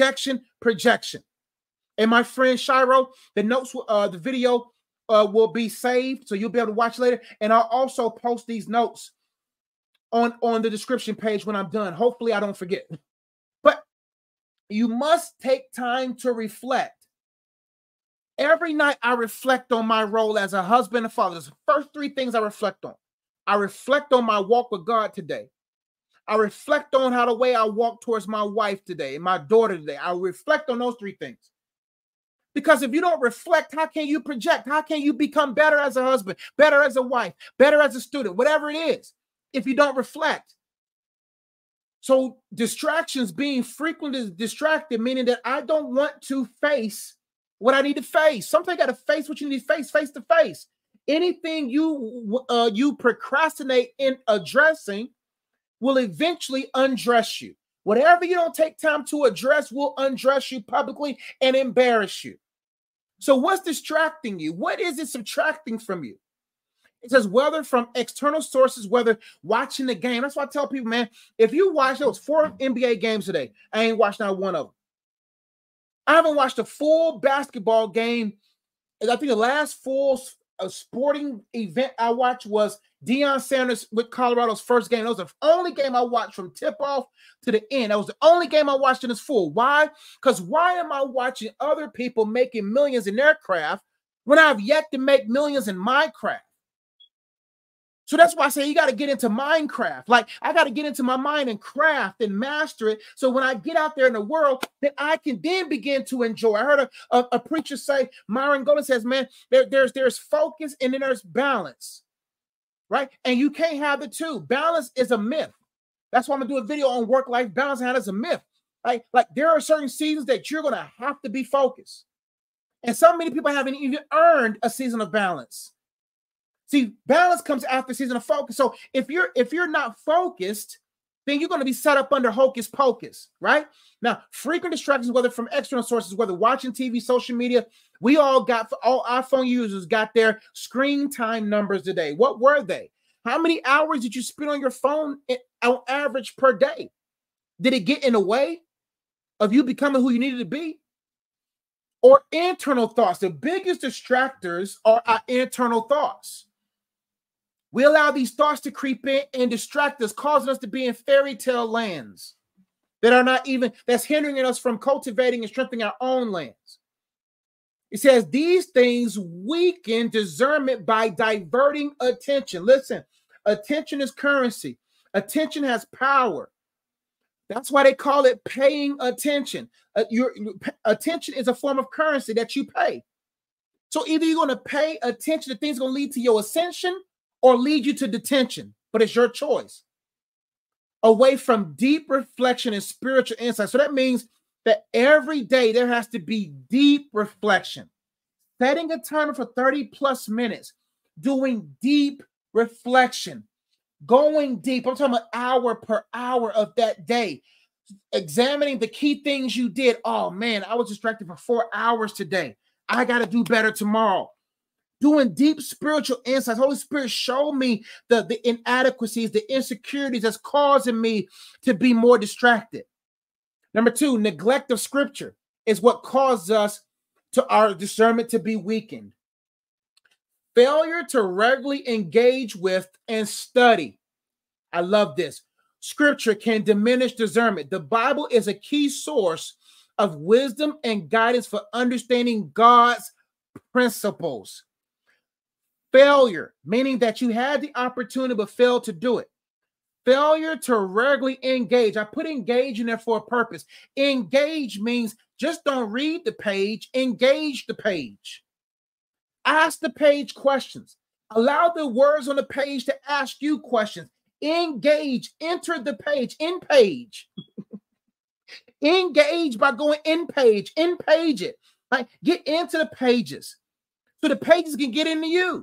And my friend Shiro, the notes, the video will be saved, so you'll be able to watch later. And I'll also post these notes on the description page when I'm done. Hopefully, I don't forget. But you must take time to reflect. Every night, I reflect on my role as a husband and father. There's the first 3 things I reflect on. I reflect on my walk with God today. I reflect on how the way I walk towards my wife today and my daughter today. I reflect on those 3 things. Because if you don't reflect, how can you project? How can you become better as a husband, better as a wife, better as a student, whatever it is, if you don't reflect? So distractions, being frequently distracted, meaning that I don't want to face what I need to face. Sometimes you got to face what you need to face to face. Anything you procrastinate in addressing will eventually undress you. Whatever you don't take time to address will undress you publicly and embarrass you. So what's distracting you? What is it subtracting from you? It says whether from external sources, whether watching the game. That's why I tell people, man, if you watch those 4 NBA games today, I ain't watched not one of them. I haven't watched a full basketball game. I think the last full a sporting event I watched was Deion Sanders with Colorado's first game. That was the only game I watched from tip-off to the end. That was the only game I watched in its full. Why? Because why am I watching other people making millions in their craft when I've yet to make millions in my craft? So that's why I say you got to get into Minecraft. Like, I got to get into my mind and craft and master it. So when I get out there in the world, then I can then begin to enjoy. I heard a preacher say, Myron Golden says, man, there's focus and then there's balance, right? And you can't have the two. Balance is a myth. That's why I'm going to do a video on work-life balance and how that's a myth. Like there are certain seasons that you're going to have to be focused. And so many people haven't even earned a season of balance. See, balance comes after season of focus. So if you're not focused, then you're going to be set up under hocus pocus, right? Now, frequent distractions, whether from external sources, whether watching TV, social media, all iPhone users got their screen time numbers today. What were they? How many hours did you spend on your phone on average per day? Did it get in the way of you becoming who you needed to be? Or internal thoughts? The biggest distractors are our internal thoughts. We allow these thoughts to creep in and distract us, causing us to be in fairy tale lands that's hindering us from cultivating and strengthening our own lands. It says these things weaken discernment by diverting attention. Listen, attention is currency. Attention has power. That's why they call it paying attention. Your attention is a form of currency that you pay. So either you're going to pay attention to things going to lead to your ascension or lead you to detention, but it's your choice. Away from deep reflection and spiritual insight. So that means that every day there has to be deep reflection. Setting a timer for 30 plus minutes, doing deep reflection, going deep. I'm talking about hour per hour of that day, examining the key things you did. Oh man, I was distracted for 4 hours today. I got to do better tomorrow. Doing deep spiritual insights. Holy Spirit, show me the inadequacies, the insecurities that's causing me to be more distracted. Number 2, neglect of scripture is what causes us to our discernment to be weakened. Failure to regularly engage with and study. I love this. Scripture can diminish discernment. The Bible is a key source of wisdom and guidance for understanding God's principles. Failure, meaning that you had the opportunity but failed to do it. Failure to regularly engage. I put engage in there for a purpose. Engage means just don't read the page, engage the page. Ask the page questions. Allow the words on the page to ask you questions. Engage, enter the page, in page. Engage by going in page it. Right? Get into the pages so the pages can get into you.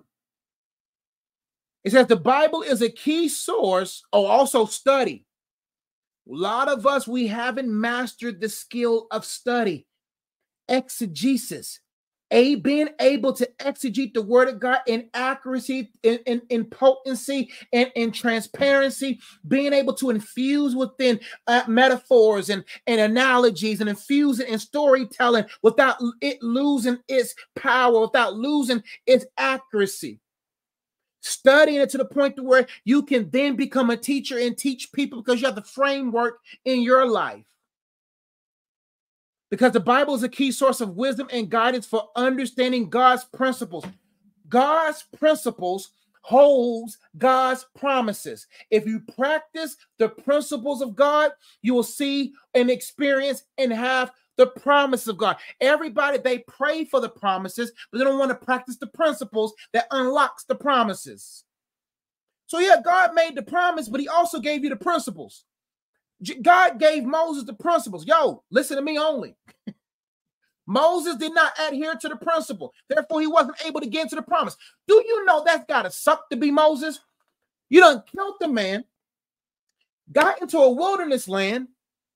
It says the Bible is a key source. Oh, also study. A lot of us, we haven't mastered the skill of study. Exegesis. Being able to exegete the word of God in accuracy, in potency, and in transparency, being able to infuse within metaphors and analogies and infuse it in storytelling without it losing its power, without losing its accuracy. Studying it to the point to where you can then become a teacher and teach people because you have the framework in your life. Because the Bible is a key source of wisdom and guidance for understanding God's principles. God's principles holds God's promises. If you practice the principles of God, you will see and experience and have the promise of God. Everybody, they pray for the promises, but they don't want to practice the principles that unlocks the promises. So yeah, God made the promise, but he also gave you the principles. God gave Moses the principles. Yo, listen to me only. Moses did not adhere to the principle. Therefore, he wasn't able to get into the promise. Do you know that's got to suck to be Moses? You done killed the man, got into a wilderness land,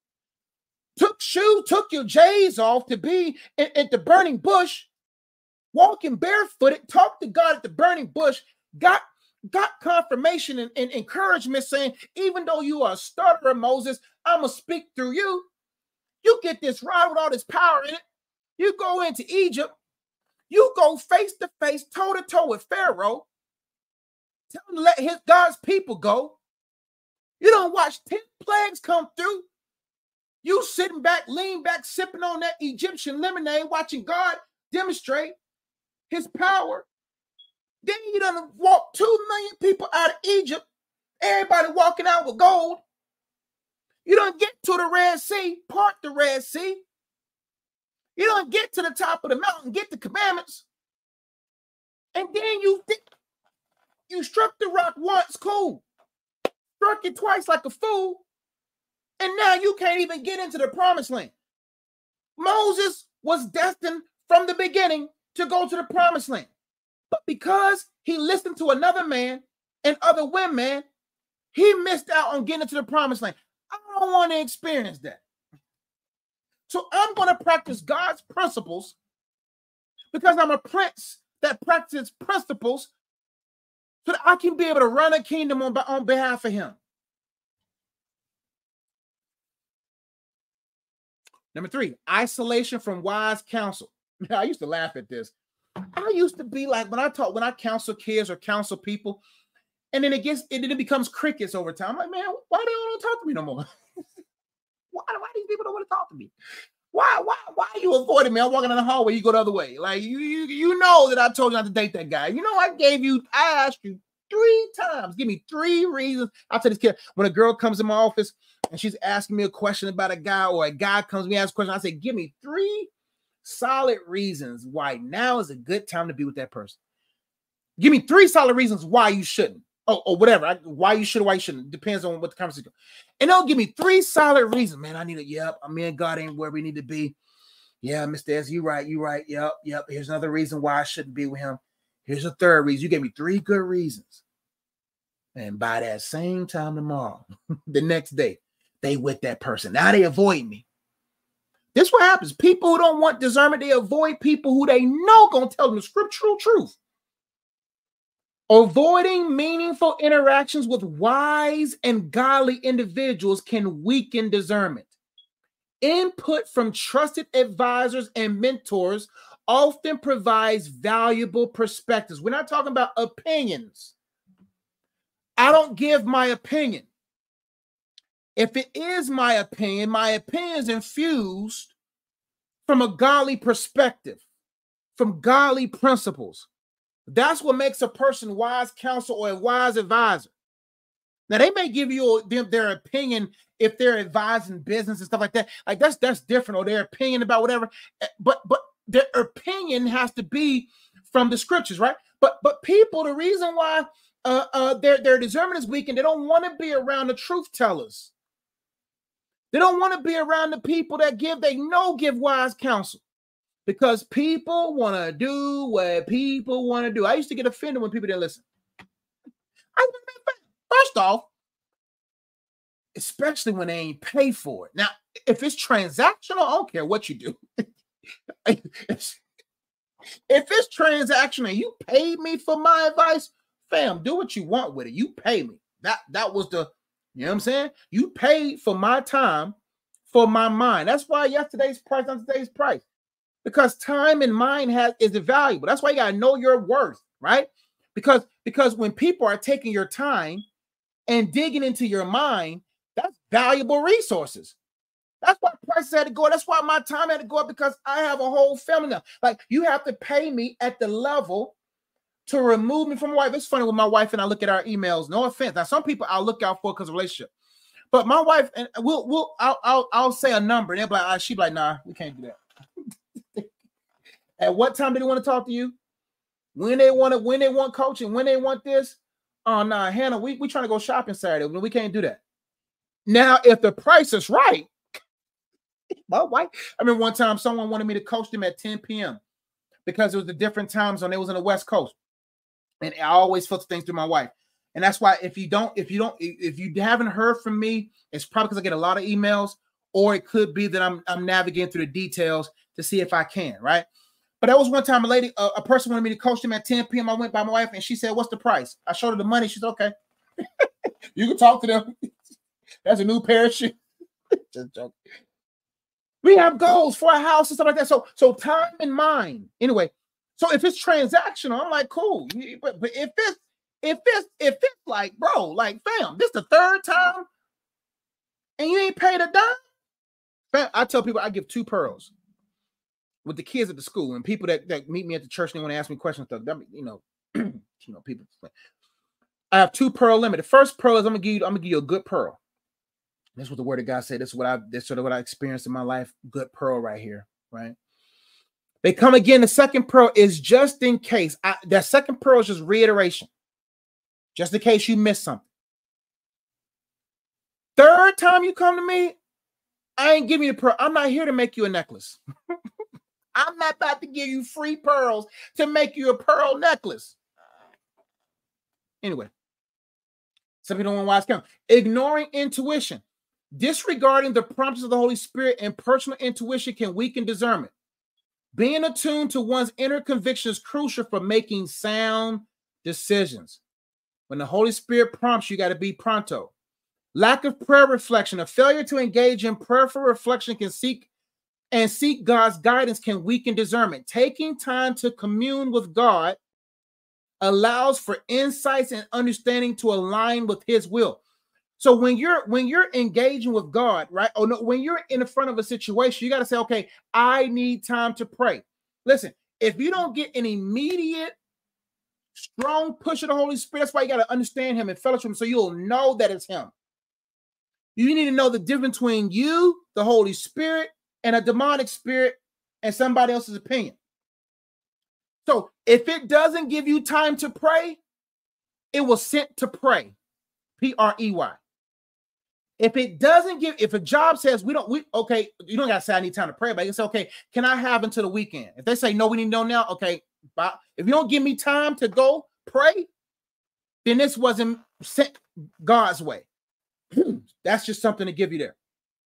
took your J's off to be at the burning bush, walking barefooted, talked to God at the burning bush, got confirmation and encouragement saying, even though you are a stutterer, Moses, I'm going to speak through you. You get this rod with all this power in it. You go into Egypt. You go face to face, toe to toe with Pharaoh. Tell him to let God's people go. You don't watch 10 plagues come through. You sitting back, lean back, sipping on that Egyptian lemonade, watching God demonstrate his power. Then you done walk 2 million people out of Egypt, everybody walking out with gold. You don't get to the Red Sea, part the Red Sea. You don't get to the top of the mountain, get the commandments. And then you struck the rock once, cool. Struck it twice like a fool. And now you can't even get into the promised land. Moses was destined from the beginning to go to the promised land. But because he listened to another man and other women, he missed out on getting into the promised land. I don't want to experience that. So I'm going to practice God's principles because I'm a prince that practices principles so that I can be able to run a kingdom on behalf of him. Number 3, isolation from wise counsel. I used to laugh at this. I used to be like, when I counsel kids or counsel people, and then it becomes crickets over time. I'm like, man, why they don't talk to me no more? why these people don't want to talk to me? Why are you avoiding me? I'm walking in the hallway, you go the other way. Like you know that I told you not to date that guy. You know, I asked you 3 times. Give me 3 reasons. I'll tell this kid, when a girl comes in my office and she's asking me a question about a guy, or a guy comes to me and asks a question, I say, give me 3 solid reasons why now is a good time to be with that person. Give me 3 solid reasons why you shouldn't. Or whatever. Why you should or why you shouldn't. Depends on what the conversation is. And they'll give me 3 solid reasons. Man, I need it. Yep. Me and God ain't where we need to be. Yeah, Mr. S, you right. Yep. Here's another reason why I shouldn't be with him. Here's a 3rd reason. You gave me 3 good reasons. And by that same time tomorrow, the next day, they with that person. Now they avoid me. This is what happens. People who don't want discernment, they avoid people who they know gonna tell them the scriptural truth. Avoiding meaningful interactions with wise and godly individuals can weaken discernment. Input from trusted advisors and mentors often provides valuable perspectives. We're not talking about opinions. I don't give my opinion. If it is my opinion is infused from a godly perspective, from godly principles. That's what makes a person wise counsel or a wise advisor. Now, they may give you their opinion if they're advising business and stuff like that. Like that's different, or their opinion about whatever. But their opinion has to be from the scriptures, right? But people, the reason why their discernment is weakened, they don't want to be around the truth tellers. They don't want to be around the people that give wise counsel. Because people want to do what people want to do. I used to get offended when people didn't listen. First off, especially when they ain't pay for it. Now, if it's transactional, I don't care what you do. If it's transactional, you paid me for my advice, fam, do what you want with it. You pay me. That was the, you know what I'm saying? You paid for my time, for my mind. That's why yesterday's price on today's price. Because time and mind is valuable. That's why you gotta know your worth, right? Because when people are taking your time and digging into your mind, that's valuable resources. That's why prices had to go up. That's why my time had to go up, because I have a whole family now. Like, you have to pay me at the level to remove me from my wife. It's funny when my wife and I look at our emails. No offense. Now, some people I'll look out for because of relationship, but my wife, and I'll say a number, and they'll be like, she'll be like, nah, we can't do that. At what time do they want to talk to you? When they want coaching, when they want this. Oh, nah, Hannah, we trying to go shopping Saturday. We can't do that. Now, if the price is right, my wife, I remember one time someone wanted me to coach them at 10 p.m. because it was a different time zone. It was on the West Coast. And I always filter things through my wife. And that's why if you haven't heard from me, it's probably because I get a lot of emails, or it could be that I'm navigating through the details to see if I can, right? But that was one time a person wanted me to coach them at 10 p.m. I went by my wife and she said, what's the price? I showed her the money. She said, okay. You can talk to them. That's a new pair of shoes. Just joking. We have goals for a house and stuff like that. So time and mind. Anyway, So if it's transactional, I'm like, cool. But if it's like, bro, like, fam, this the third time and you ain't paid a dime. Fam, I tell people I give 2 pearls with the kids at the school and people that meet me at the church and they want to ask me questions. Stuff, you know, people. I have 2 pearl limit. The first pearl is I'm gonna give you a good pearl. That's what the word of God said. That's sort of what I experienced in my life. Good pearl right here, right? They come again. The second pearl is just in case. That second pearl is just reiteration. Just in case you miss something. Third time you come to me, I ain't giving you the pearl. I'm not here to make you a necklace. I'm not about to give you free pearls to make you a pearl necklace. Anyway, some people don't want wise counsel. Ignoring intuition. Disregarding the promptings of the Holy Spirit and personal intuition can weaken discernment. Being attuned to one's inner conviction is crucial for making sound decisions. When the Holy Spirit prompts you, got to be pronto. Lack of prayer reflection. A failure to engage in prayerful reflection can seek God's guidance can weaken discernment. Taking time to commune with God allows for insights and understanding to align with his will. So when you're engaging with God, right? Oh no, when you're in the front of a situation, you got to say, okay, I need time to pray. Listen, if you don't get an immediate strong push of the Holy Spirit, that's why you got to understand him and fellowship him so you'll know that it's him. You need to know the difference between you, the Holy Spirit, and a demonic spirit and somebody else's opinion. So if it doesn't give you time to pray, it was sent to pray. P-R-E-Y. If a job says okay, you don't gotta say I need time to pray, but you can say, okay, can I have until the weekend? If they say no, we need to know now, okay, bye. If you don't give me time to go pray, then this wasn't sent God's way. That's just something to give you there.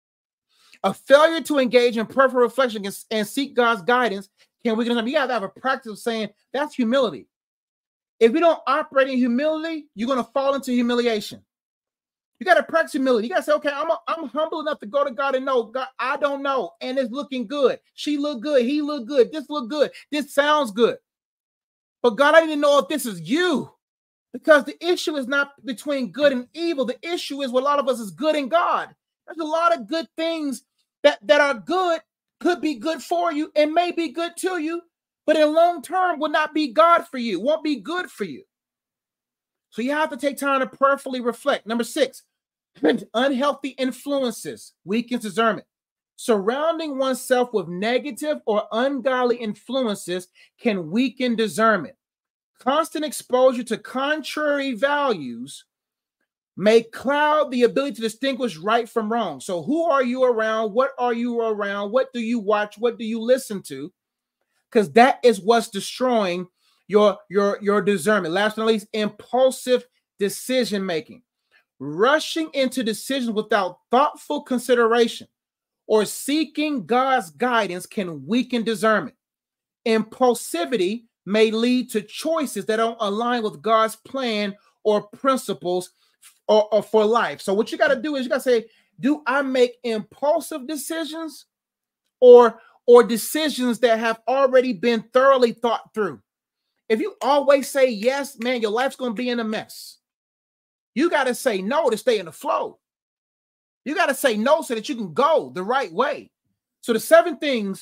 A failure to engage in prayerful reflection and seek God's guidance can weaken them. You gotta have a practice of saying that's humility. If you don't operate in humility, you're gonna fall into humiliation. You got to practice humility. You got to say, okay, I'm humble enough to go to God and know, God, I don't know. And it's looking good. She look good. He look good. This look good. This sounds good. But God, I didn't know if this is you. Because the issue is not between good and evil. The issue is what a lot of us is good in God. There's a lot of good things that are good, could be good for you and may be good to you, but in long term will not be God for you, won't be good for you. So you have to take time to prayerfully reflect. Number 6, unhealthy influences weakens discernment. Surrounding oneself with negative or ungodly influences can weaken discernment. Constant exposure to contrary values may cloud the ability to distinguish right from wrong. So who are you around? What are you around? What do you watch? What do you listen to? Because that is what's destroying your discernment. Last but not least, impulsive decision making. Rushing into decisions without thoughtful consideration or seeking God's guidance can weaken discernment. Impulsivity may lead to choices that don't align with God's plan or principles or for life. So what you got to do is you got to say, do I make impulsive decisions or decisions that have already been thoroughly thought through? If you always say yes, man, your life's going to be in a mess. You got to say no to stay in the flow. You got to say no so that you can go the right way. So the 7 things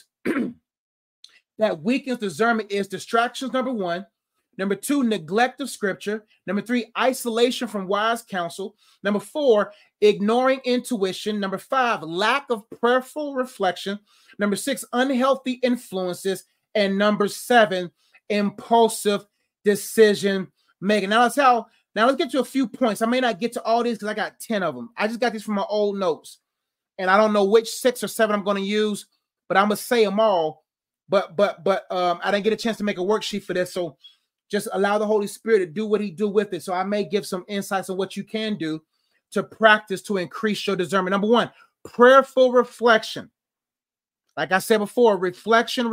that weakens discernment is distractions, number 1. Number 2, neglect of scripture. Number 3, isolation from wise counsel. Number 4, ignoring intuition. Number 5, lack of prayerful reflection. Number 6, unhealthy influences. And number 7, impulsive decision making. Now let's get to a few points. I may not get to all these because I got 10 of them. I just got these from my old notes. And I don't know which 6 or 7 I'm going to use, but I'm going to say them all. But I didn't get a chance to make a worksheet for this. So just allow the Holy Spirit to do what he do with it. So I may give some insights on what you can do to practice to increase your discernment. Number 1, prayerful reflection. Like I said before, reflection.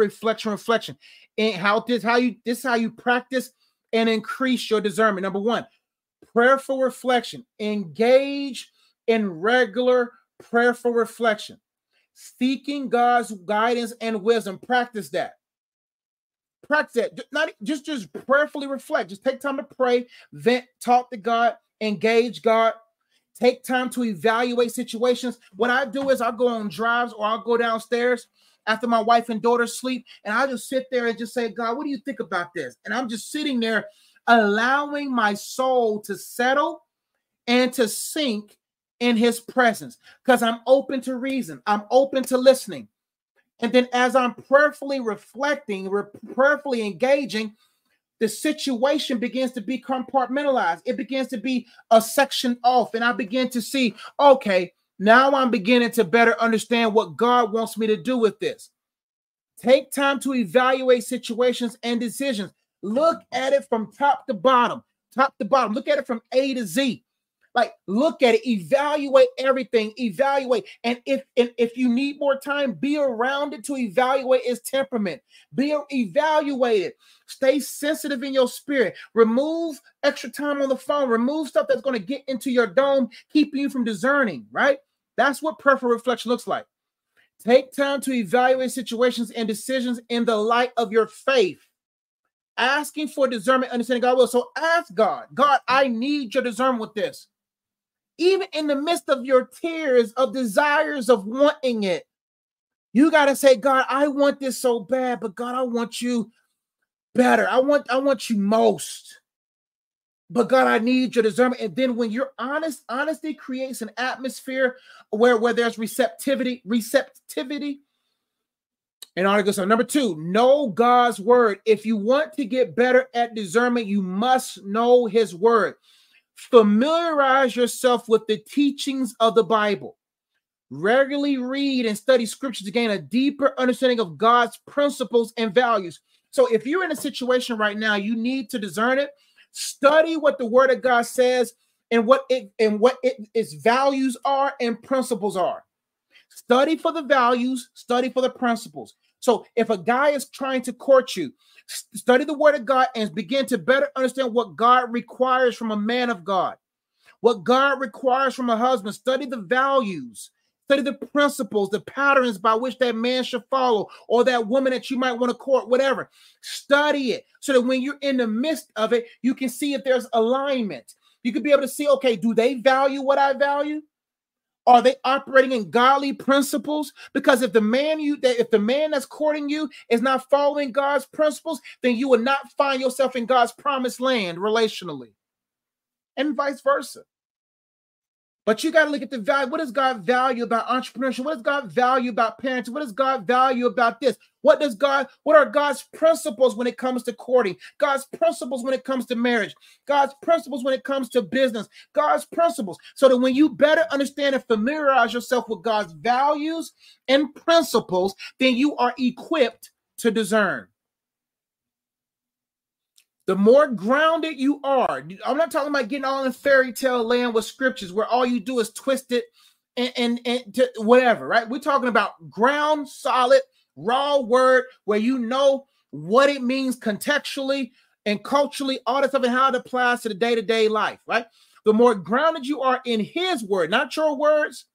And this is how you practice and increase your discernment. Number 1, prayerful reflection. Engage in regular prayerful reflection. Seeking God's guidance and wisdom. Practice that. Practice that. Not just prayerfully reflect. Just take time to pray, vent, talk to God, engage God. Take time to evaluate situations. What I do is I go on drives or I'll go downstairs after my wife and daughter sleep, and I just sit there and just say, God, what do you think about this? And I'm just sitting there allowing my soul to settle and to sink in his presence because I'm open to reason. I'm open to listening. And then as I'm prayerfully reflecting, prayerfully engaging, the situation begins to be compartmentalized. It begins to be a section off. And I begin to see, okay, now I'm beginning to better understand what God wants me to do with this. Take time to evaluate situations and decisions. Look at it from top to bottom. Look at it from A to Z. Like, look at it, evaluate everything, evaluate. And if you need more time, be around it to evaluate its temperament. Evaluate it. Stay sensitive in your spirit. Remove extra time on the phone. Remove stuff that's going to get into your dome, keeping you from discerning, right? That's what prayerful reflection looks like. Take time to evaluate situations and decisions in the light of your faith. Asking for discernment, understanding God will. So ask God, I need your discernment with this. Even in the midst of your tears, of desires, of wanting it, you got to say, God, I want this so bad, but God, I want you better. I want you most. But God, I need your discernment. And then when you're honest, honesty creates an atmosphere where there's receptivity. And all that good stuff. Number 2, know God's word. If you want to get better at discernment, you must know his word. Familiarize yourself with the teachings of the Bible. Regularly read and study scripture to gain a deeper understanding of God's principles and values. So if you're in a situation right now, you need to discern it. Study what the word of God says and what its values are and principles are. Study for the values, study for the principles. So if a guy is trying to court you, study the word of God and begin to better understand what God requires from a man of God, what God requires from a husband. Study the values, study the principles, the patterns by which that man should follow, or that woman that you might want to court, whatever. Study it so that when you're in the midst of it, you can see if there's alignment. You can be able to see, okay, do they value what I value? Are they operating in godly principles? Because if the man that's courting you is not following God's principles, then you will not find yourself in God's promised land relationally, and vice versa. But you got to look at the value. What does God value about entrepreneurship? What does God value about parenting? What does God value about this? What are God's principles when it comes to courting? God's principles when it comes to marriage? God's principles when it comes to business? God's principles. So that when you better understand and familiarize yourself with God's values and principles, then you are equipped to discern. The more grounded you are, I'm not talking about getting all in fairy tale land with scriptures where all you do is twist it and to whatever, right? We're talking about ground, solid, raw word where you know what it means contextually and culturally, all that stuff, and how it applies to the day-to-day life, right? The more grounded you are in his word, not your words,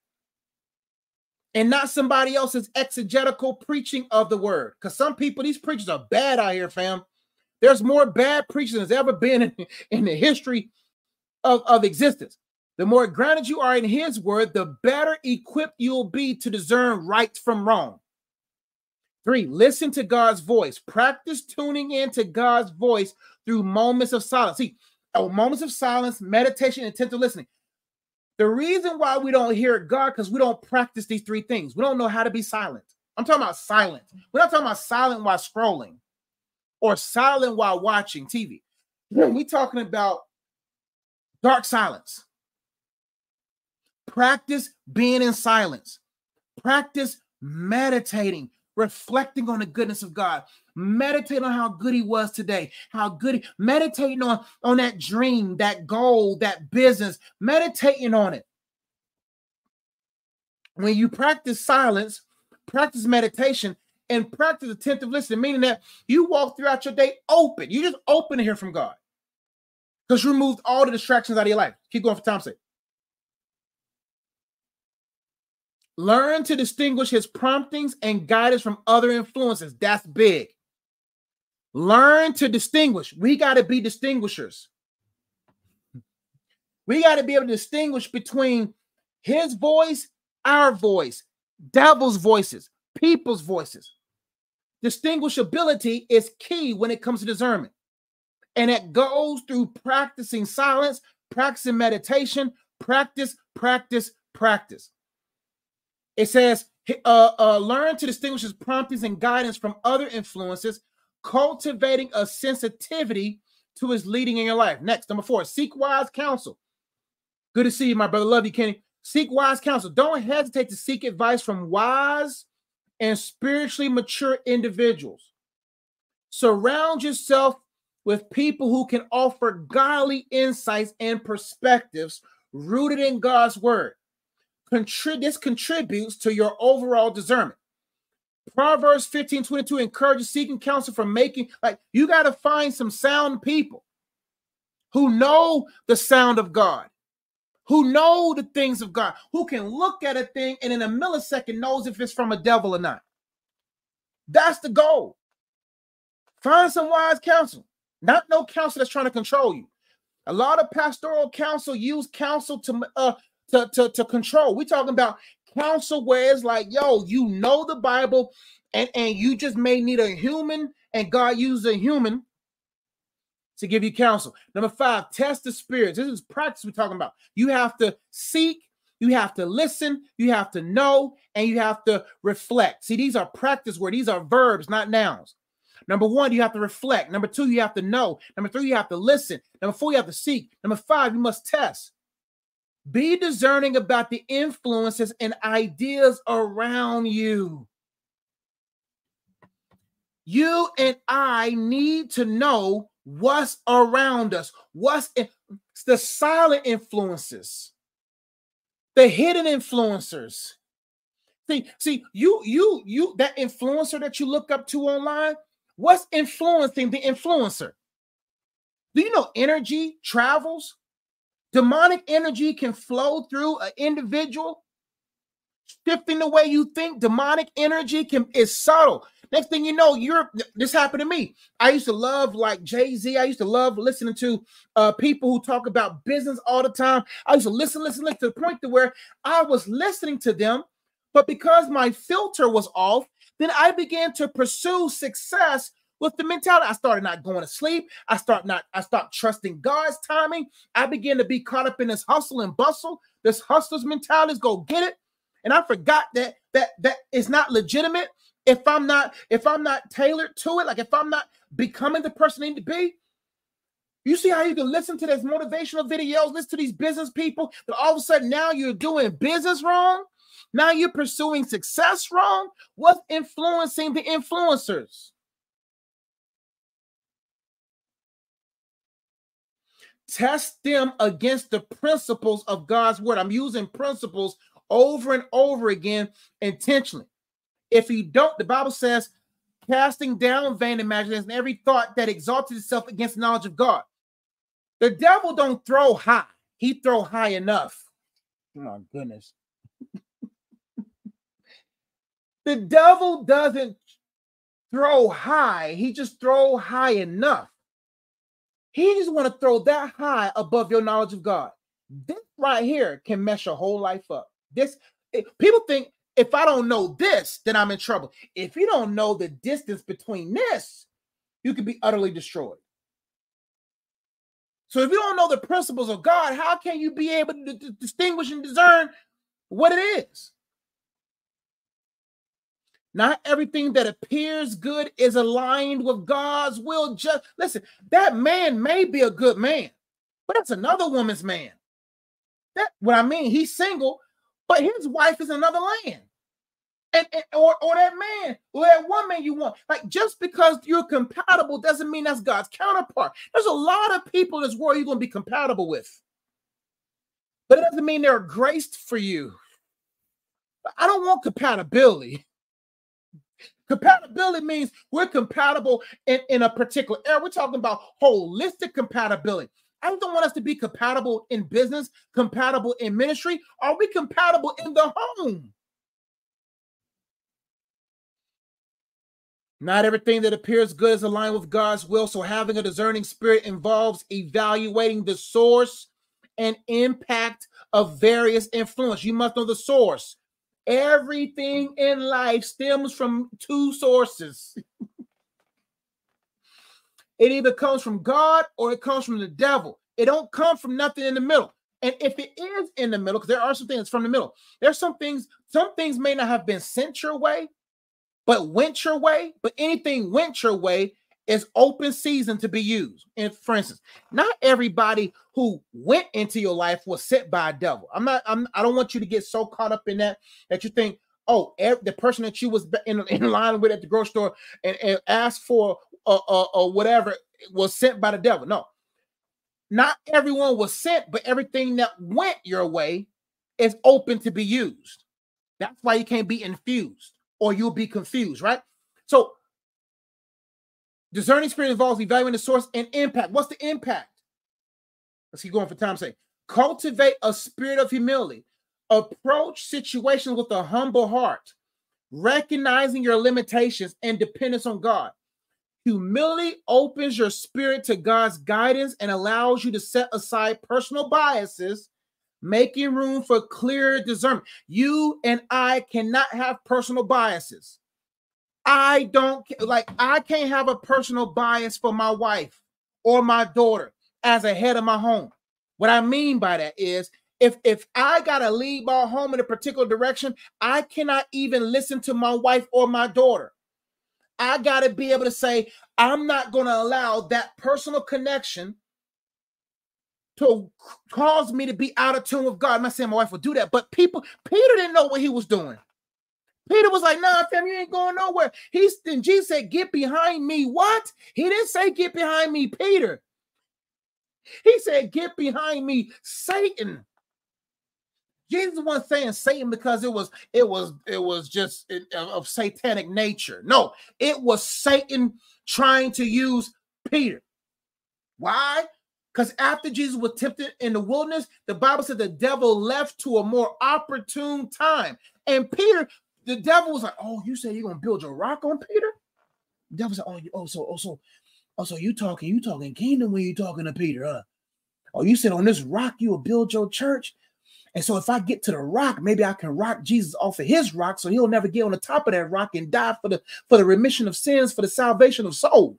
and not somebody else's exegetical preaching of the word. Because some people, these preachers are bad out here, fam. There's more bad preachers than there's ever been in the history of existence. The more grounded you are in his word, the better equipped you'll be to discern right from wrong. 3, listen to God's voice. Practice tuning into God's voice through moments of silence. See, moments of silence, meditation, attentive listening. The reason why we don't hear God because we don't practice these 3 things. We don't know how to be silent. I'm talking about silent. We're not talking about silent while scrolling or silent while watching TV. We're talking about dark silence. Practice being in silence. Practice meditating, reflecting on the goodness of God. Meditate on how good he was today, meditating on that dream, that goal, that business, meditating on it. When you practice silence, practice meditation, and practice attentive listening, meaning that you walk throughout your day open. You just open to hear from God because you removed all the distractions out of your life. Keep going for time's sake. Learn to distinguish his promptings and guidance from other influences. That's big. Learn to distinguish. We got to be distinguishers. We got to be able to distinguish between his voice, our voice, devil's voices, people's voices. Distinguishability is key when it comes to discernment. And it goes through practicing silence, practicing meditation, practice. It says, learn to distinguish his promptings and guidance from other influences, cultivating a sensitivity to his leading in your life. Next, number 4, seek wise counsel. Good to see you, my brother. Love you, Kenny. Seek wise counsel. Don't hesitate to seek advice from wise and spiritually mature individuals. Surround yourself with people who can offer godly insights and perspectives rooted in God's word. This contributes to your overall discernment. Proverbs 15:22 encourages seeking counsel from making, you got to find some sound people who know the sound of God, who know the things of God, who can look at a thing and in a millisecond knows if it's from a devil or not. That's the goal. Find some wise counsel, not no counsel that's trying to control you. A lot of pastoral counsel use counsel to control. We're talking about counsel where it's like, yo, you know the Bible and you just may need a human, and God used a human to give you counsel. Number 5, test the spirits. This is practice we're talking about. You have to seek, you have to listen, you have to know, and you have to reflect. See, these are practice words. These are verbs, not nouns. Number 1, you have to reflect. Number 2, you have to know. Number 3, you have to listen. Number 4, you have to seek. Number 5, you must test. Be discerning about the influences and ideas around you. You and I need to know what's around us. What's the silent influences, the hidden influencers. See, you that influencer that you look up to online, what's influencing the influencer? Do you know energy travels? Demonic energy can flow through an individual, shifting the way you think. Demonic energy is subtle. Next thing you know, this happened to me. I used to love like Jay-Z. I used to love listening to people who talk about business all the time. I used to listen to the point to where I was listening to them, but because my filter was off, then I began to pursue success with the mentality. I started not going to sleep. I stopped trusting God's timing. I began to be caught up in this hustle and bustle. This hustler's mentality is go get it. And I forgot that is not legitimate if I'm not tailored to it, like if I'm not becoming the person I need to be. You see how you can listen to these motivational videos, listen to these business people, but all of a sudden now you're doing business wrong. Now you're pursuing success wrong. What's influencing the influencers? Test them against the principles of God's word. I'm using principles over and over again intentionally. If you don't, the Bible says, casting down vain imaginations and every thought that exalted itself against the knowledge of God. The devil don't throw high. He throw high enough. Oh my goodness. The devil doesn't throw high. He just throw high enough. He just want to throw that high above your knowledge of God. This right here can mess your whole life up. People think if I don't know this, then I'm in trouble. If you don't know the distance between this, you can be utterly destroyed. So if you don't know the principles of God, how can you be able to distinguish and discern what it is? Not everything that appears good is aligned with God's will. Just listen, that man may be a good man, but that's another woman's man. He's single, but his wife is another land. Or that man, or that woman you want. Like, just because you're compatible doesn't mean that's God's counterpart. There's a lot of people in this world you're going to be compatible with, but it doesn't mean they're graced for you. I don't want compatibility. Compatibility means we're compatible in a particular area. We're talking about holistic compatibility. I don't want us to be compatible in business, compatible in ministry. Are we compatible in the home? Not everything that appears good is aligned with God's will. So having a discerning spirit involves evaluating the source and impact of various influence. You must know the source. Everything in life stems from two sources. It either comes from God or it comes from the devil. It don't come from nothing in the middle. And if it is in the middle, because there are some things from the middle, there's some things may not have been sent your way, but went your way. But anything went your way is open season to be used. And for instance, not everybody who went into your life was sent by a devil. I don't want you to get so caught up in that you think, oh, the person that you was in line with at the grocery store and asked for or whatever was sent by the devil. No, not everyone was sent, but everything that went your way is open to be used. That's why you can't be infused or you'll be confused, right? So discerning spirit involves evaluating the source and impact. What's the impact? Let's keep going for time's sake. Cultivate a spirit of humility. Approach situations with a humble heart, recognizing your limitations and dependence on God. Humility opens your spirit to God's guidance and allows you to set aside personal biases, making room for clear discernment. You and I cannot have personal biases. I can't have a personal bias for my wife or my daughter as a head of my home. What I mean by that is if I got to lead my home in a particular direction, I cannot even listen to my wife or my daughter. I got to be able to say, I'm not going to allow that personal connection to cause me to be out of tune with God. I'm not saying my wife will do that, but Peter didn't know what he was doing. Peter was like, nah, fam, you ain't going nowhere. Then Jesus said, get behind me. What? He didn't say, get behind me, Peter. He said, get behind me, Satan. Jesus wasn't saying Satan because it was just of satanic nature. No, it was Satan trying to use Peter. Why? Because after Jesus was tempted in the wilderness, the Bible said the devil left to a more opportune time. And Peter, the devil was like, oh, you say you're going to build your rock on Peter? The devil said, so you talking kingdom when you talking to Peter, huh? Oh, you said on this rock you will build your church? And so if I get to the rock, maybe I can rock Jesus off of his rock so he'll never get on the top of that rock and die for the remission of sins, for the salvation of souls.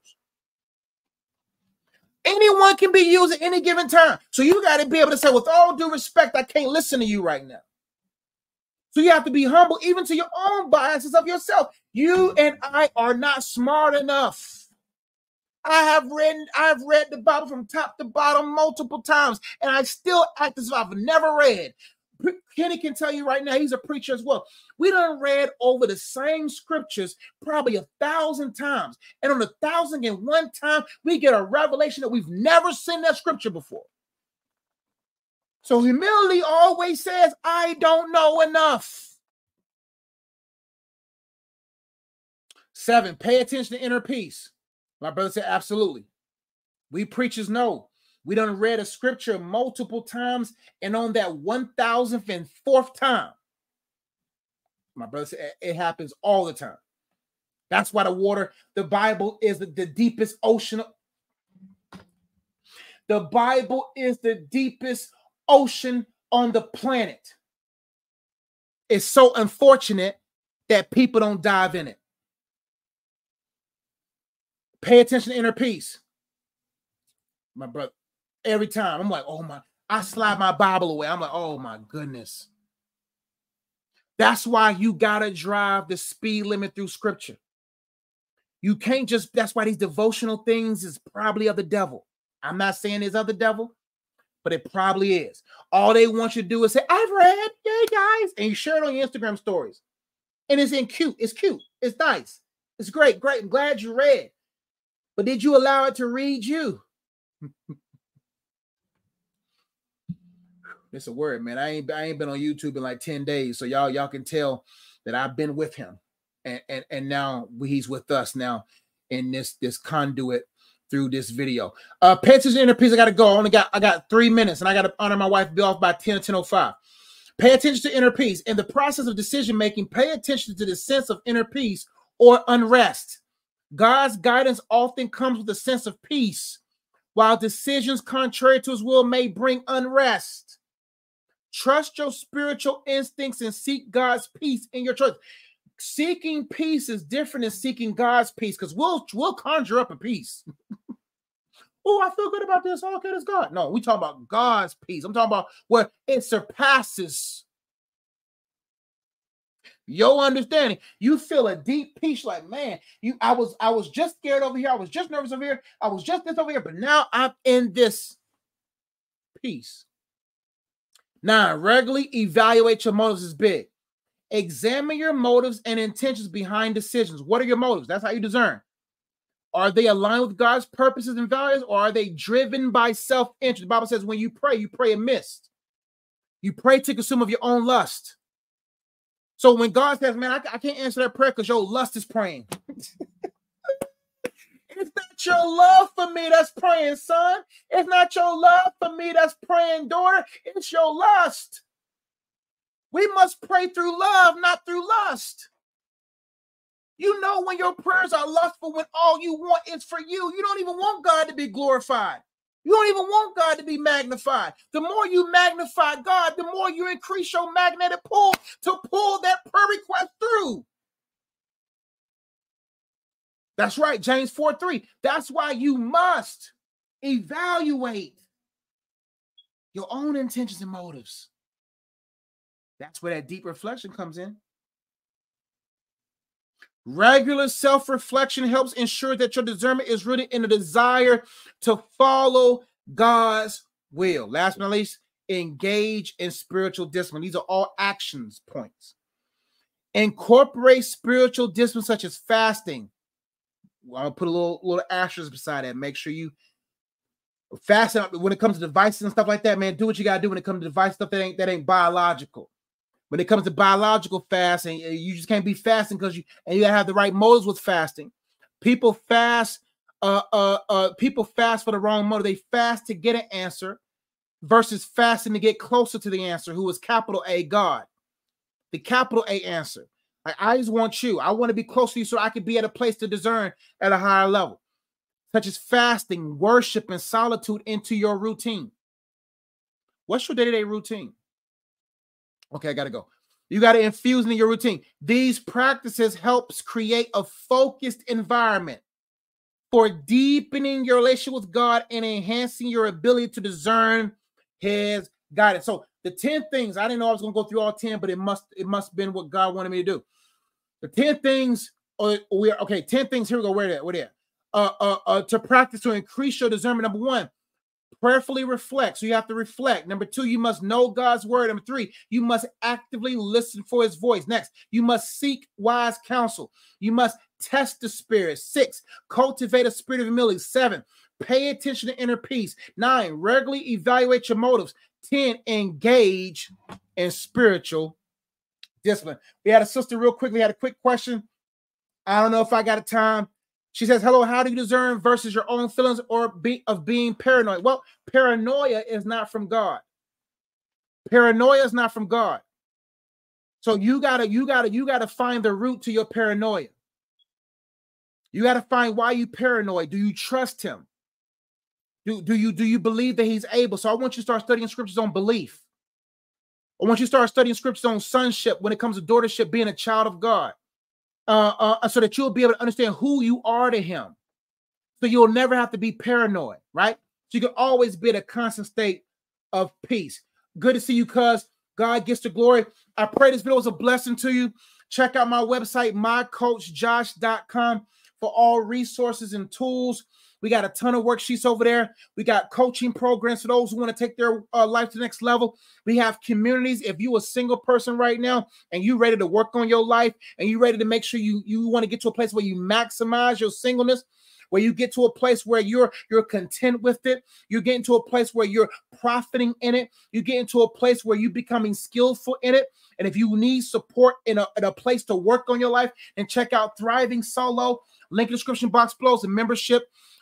Anyone can be used at any given time. So you got to be able to say, with all due respect, I can't listen to you right now. So you have to be humble even to your own biases of yourself. You and I are not smart enough. I have read the Bible from top to bottom multiple times, and I still act as if I've never read. Kenny can tell you right now, he's a preacher as well. We done read over the same scriptures probably 1,000 times. And on the 1,001 time, we get a revelation that we've never seen that scripture before. So humility always says, I don't know enough. 7, pay attention to inner peace. My brother said, absolutely. We preachers know. We done read a scripture multiple times, and on that 1,004th time, my brother said, it happens all the time. That's why the Bible is the deepest ocean. The Bible is the deepest ocean on the planet. It's so unfortunate that people don't dive in it. Pay attention to inner peace. My brother, every time I'm like, oh my, I slide my Bible away. I'm like, oh my goodness. That's why you got to drive the speed limit through scripture. You can't just, that's why these devotional things is probably of the devil. I'm not saying it's of the devil, but it probably is. All they want you to do is say, I've read, yeah, guys. And you share it on your Instagram stories. And it's cute. It's cute. It's nice. It's great. Great. I'm glad you read. But did you allow it to read you? It's a word, man. I ain't been on YouTube in like 10 days. So y'all can tell that I've been with him. And now he's with us now in this conduit through this video. Pay attention to inner peace. I gotta go. I got 3 minutes and I gotta honor my wife, be off by 10 or 10:05. Pay attention to inner peace. In the process of decision making, pay attention to the sense of inner peace or unrest God's guidance often comes with a sense of peace, while decisions contrary to his will may bring unrest. Trust your spiritual instincts and seek God's peace in your choice. Seeking peace is different than seeking God's peace, because we'll conjure up a peace. Oh, I feel good about this. Oh, okay, that's God. No, we talking about God's peace. I'm talking about where it surpasses your understanding. You feel a deep peace, like, man, I was just scared over here. I was just nervous over here. I was just this over here, but now I'm in this peace. Now, regularly evaluate your motives is big. Examine your motives and intentions behind decisions. What are your motives? That's how you discern. Are they aligned with God's purposes and values, or are they driven by self-interest? The Bible says when you pray amiss. You pray to consume of your own lust. So when God says, man, I can't answer that prayer because your lust is praying. It's not your love for me that's praying, son. It's not your love for me that's praying, daughter. It's your lust. We must pray through love, not through lust. You know when your prayers are lustful, when all you want is for you. You don't even want God to be glorified. You don't even want God to be magnified. The more you magnify God, the more you increase your magnetic pull to pull that prayer request through. That's right, James 4:3. That's why you must evaluate your own intentions and motives. That's where that deep reflection comes in. Regular self-reflection helps ensure that your discernment is rooted in a desire to follow God's will. Last but not least, engage in spiritual discipline. These are all actions points. Incorporate spiritual discipline such as fasting. Well, I'll put a little asterisk beside that. Make sure you fast when it comes to devices and stuff like that, man. Do what you gotta do when it comes to device stuff that ain't biological. When it comes to biological fasting, you just can't be fasting because you gotta have the right motives with fasting. People fast, people fast for the wrong motive. They fast to get an answer versus fasting to get closer to the answer, who is capital A, God. The capital A answer. I just want you. I want to be close to you so I can be at a place to discern at a higher level, such as fasting, worship, and solitude into your routine. What's your day-to-day routine? Okay, I got to go. You got to infuse in your routine. These practices helps create a focused environment for deepening your relationship with God and enhancing your ability to discern his guidance. So the 10 things, I didn't know I was going to go through all 10, but it must have been what God wanted me to do. The 10 things, 10 things, here we go. Where there? To practice to increase your discernment. Number 1, prayerfully reflect. So you have to reflect. Number 2, you must know God's word. Number 3, you must actively listen for his voice. Next, you must seek wise counsel. You must test the spirit. 6, cultivate a spirit of humility. 7, pay attention to inner peace. 9, regularly evaluate your motives. 10, engage in spiritual discipline. We had a sister real quickly had a quick question. I don't know if I got a time. She says, hello, how do you discern versus your own feelings or of being paranoid? Well, paranoia is not from God. Paranoia is not from God. So you gotta find the root to your paranoia. You gotta find why you paranoid. Do you trust him? Do you believe that he's able? So I want you to start studying scriptures on belief. I want you to start studying scriptures on sonship when it comes to daughtership, being a child of God. So that you'll be able to understand who you are to him. So you'll never have to be paranoid, right? So you can always be in a constant state of peace. Good to see you, cuz. God gets the glory. I pray this video was a blessing to you. Check out my website, mycoachjosh.com, for all resources and tools. We got a ton of worksheets over there. We got coaching programs for those who want to take their life to the next level. We have communities. If you're a single person right now and you're ready to work on your life and you're ready to make sure you want to get to a place where you maximize your singleness, where you get to a place where you're content with it, you get into a place where you're profiting in it, you get into a place where you're becoming skillful in it. And if you need support in a place to work on your life, and check out Thriving Solo. Link in the description box below is a membership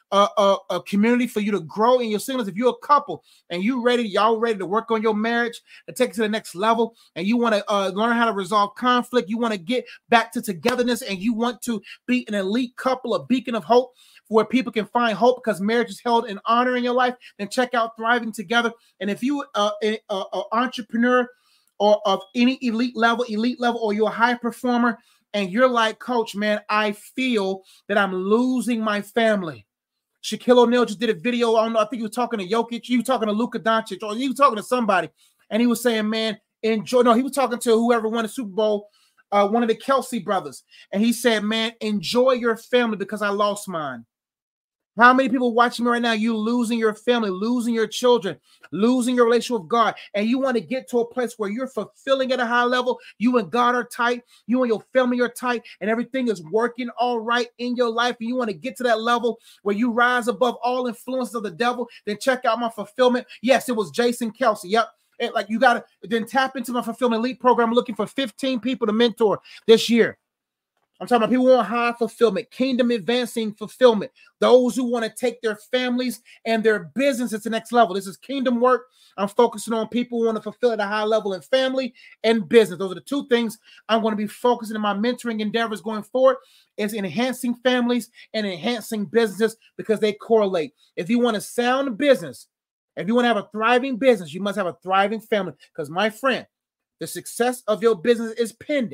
a community for you to grow in your singleness. If you're a couple and y'all ready to work on your marriage and take it to the next level, and you want to learn how to resolve conflict, you want to get back to togetherness, and you want to be an elite couple, a beacon of hope where people can find hope because marriage is held in honor in your life, then check out Thriving Together. And if you an entrepreneur or of any elite level, or you're a high performer, and you're like, Coach, man, I feel that I'm losing my family. Shaquille O'Neal just did a video on, I think he was talking to Jokic, he was talking to Luka Doncic, or he was talking to somebody, and he was saying, man, he was talking to whoever won the Super Bowl, one of the Kelsey brothers, and he said, man, enjoy your family because I lost mine. How many people watching me right now, you losing your family, losing your children, losing your relationship with God, and you want to get to a place where you're fulfilling at a high level, you and God are tight, you and your family are tight, and everything is working all right in your life, and you want to get to that level where you rise above all influences of the devil, then check out my fulfillment. Yes, it was Jason Kelsey. Yep. And like, you got to then tap into my Fulfillment Elite program. I'm looking for 15 people to mentor this year. I'm talking about people who want high fulfillment, kingdom advancing fulfillment, those who want to take their families and their business to the next level. This is kingdom work. I'm focusing on people who want to fulfill at a high level in family and business. Those are the two things I'm going to be focusing on my mentoring endeavors going forward, is enhancing families and enhancing businesses because they correlate. If you want a sound business, if you want to have a thriving business, you must have a thriving family because, my friend, the success of your business is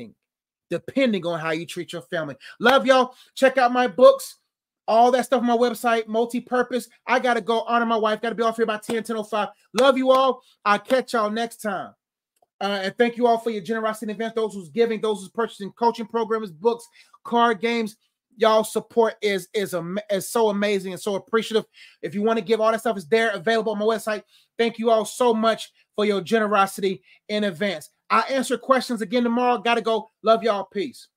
depending on how you treat your family. Love y'all. Check out my books, all that stuff on my website, Multi-Purpose. I got to go honor my wife. Got to be off here by 10:05. Love you all. I'll catch y'all next time. And thank you all for your generosity in advance. Those who's giving, those who's purchasing coaching programs, books, card games. Y'all support is so amazing and so appreciative. If you want to give, all that stuff is there, available on my website. Thank you all so much for your generosity in advance. I'll answer questions again tomorrow. Got to go. Love y'all. Peace.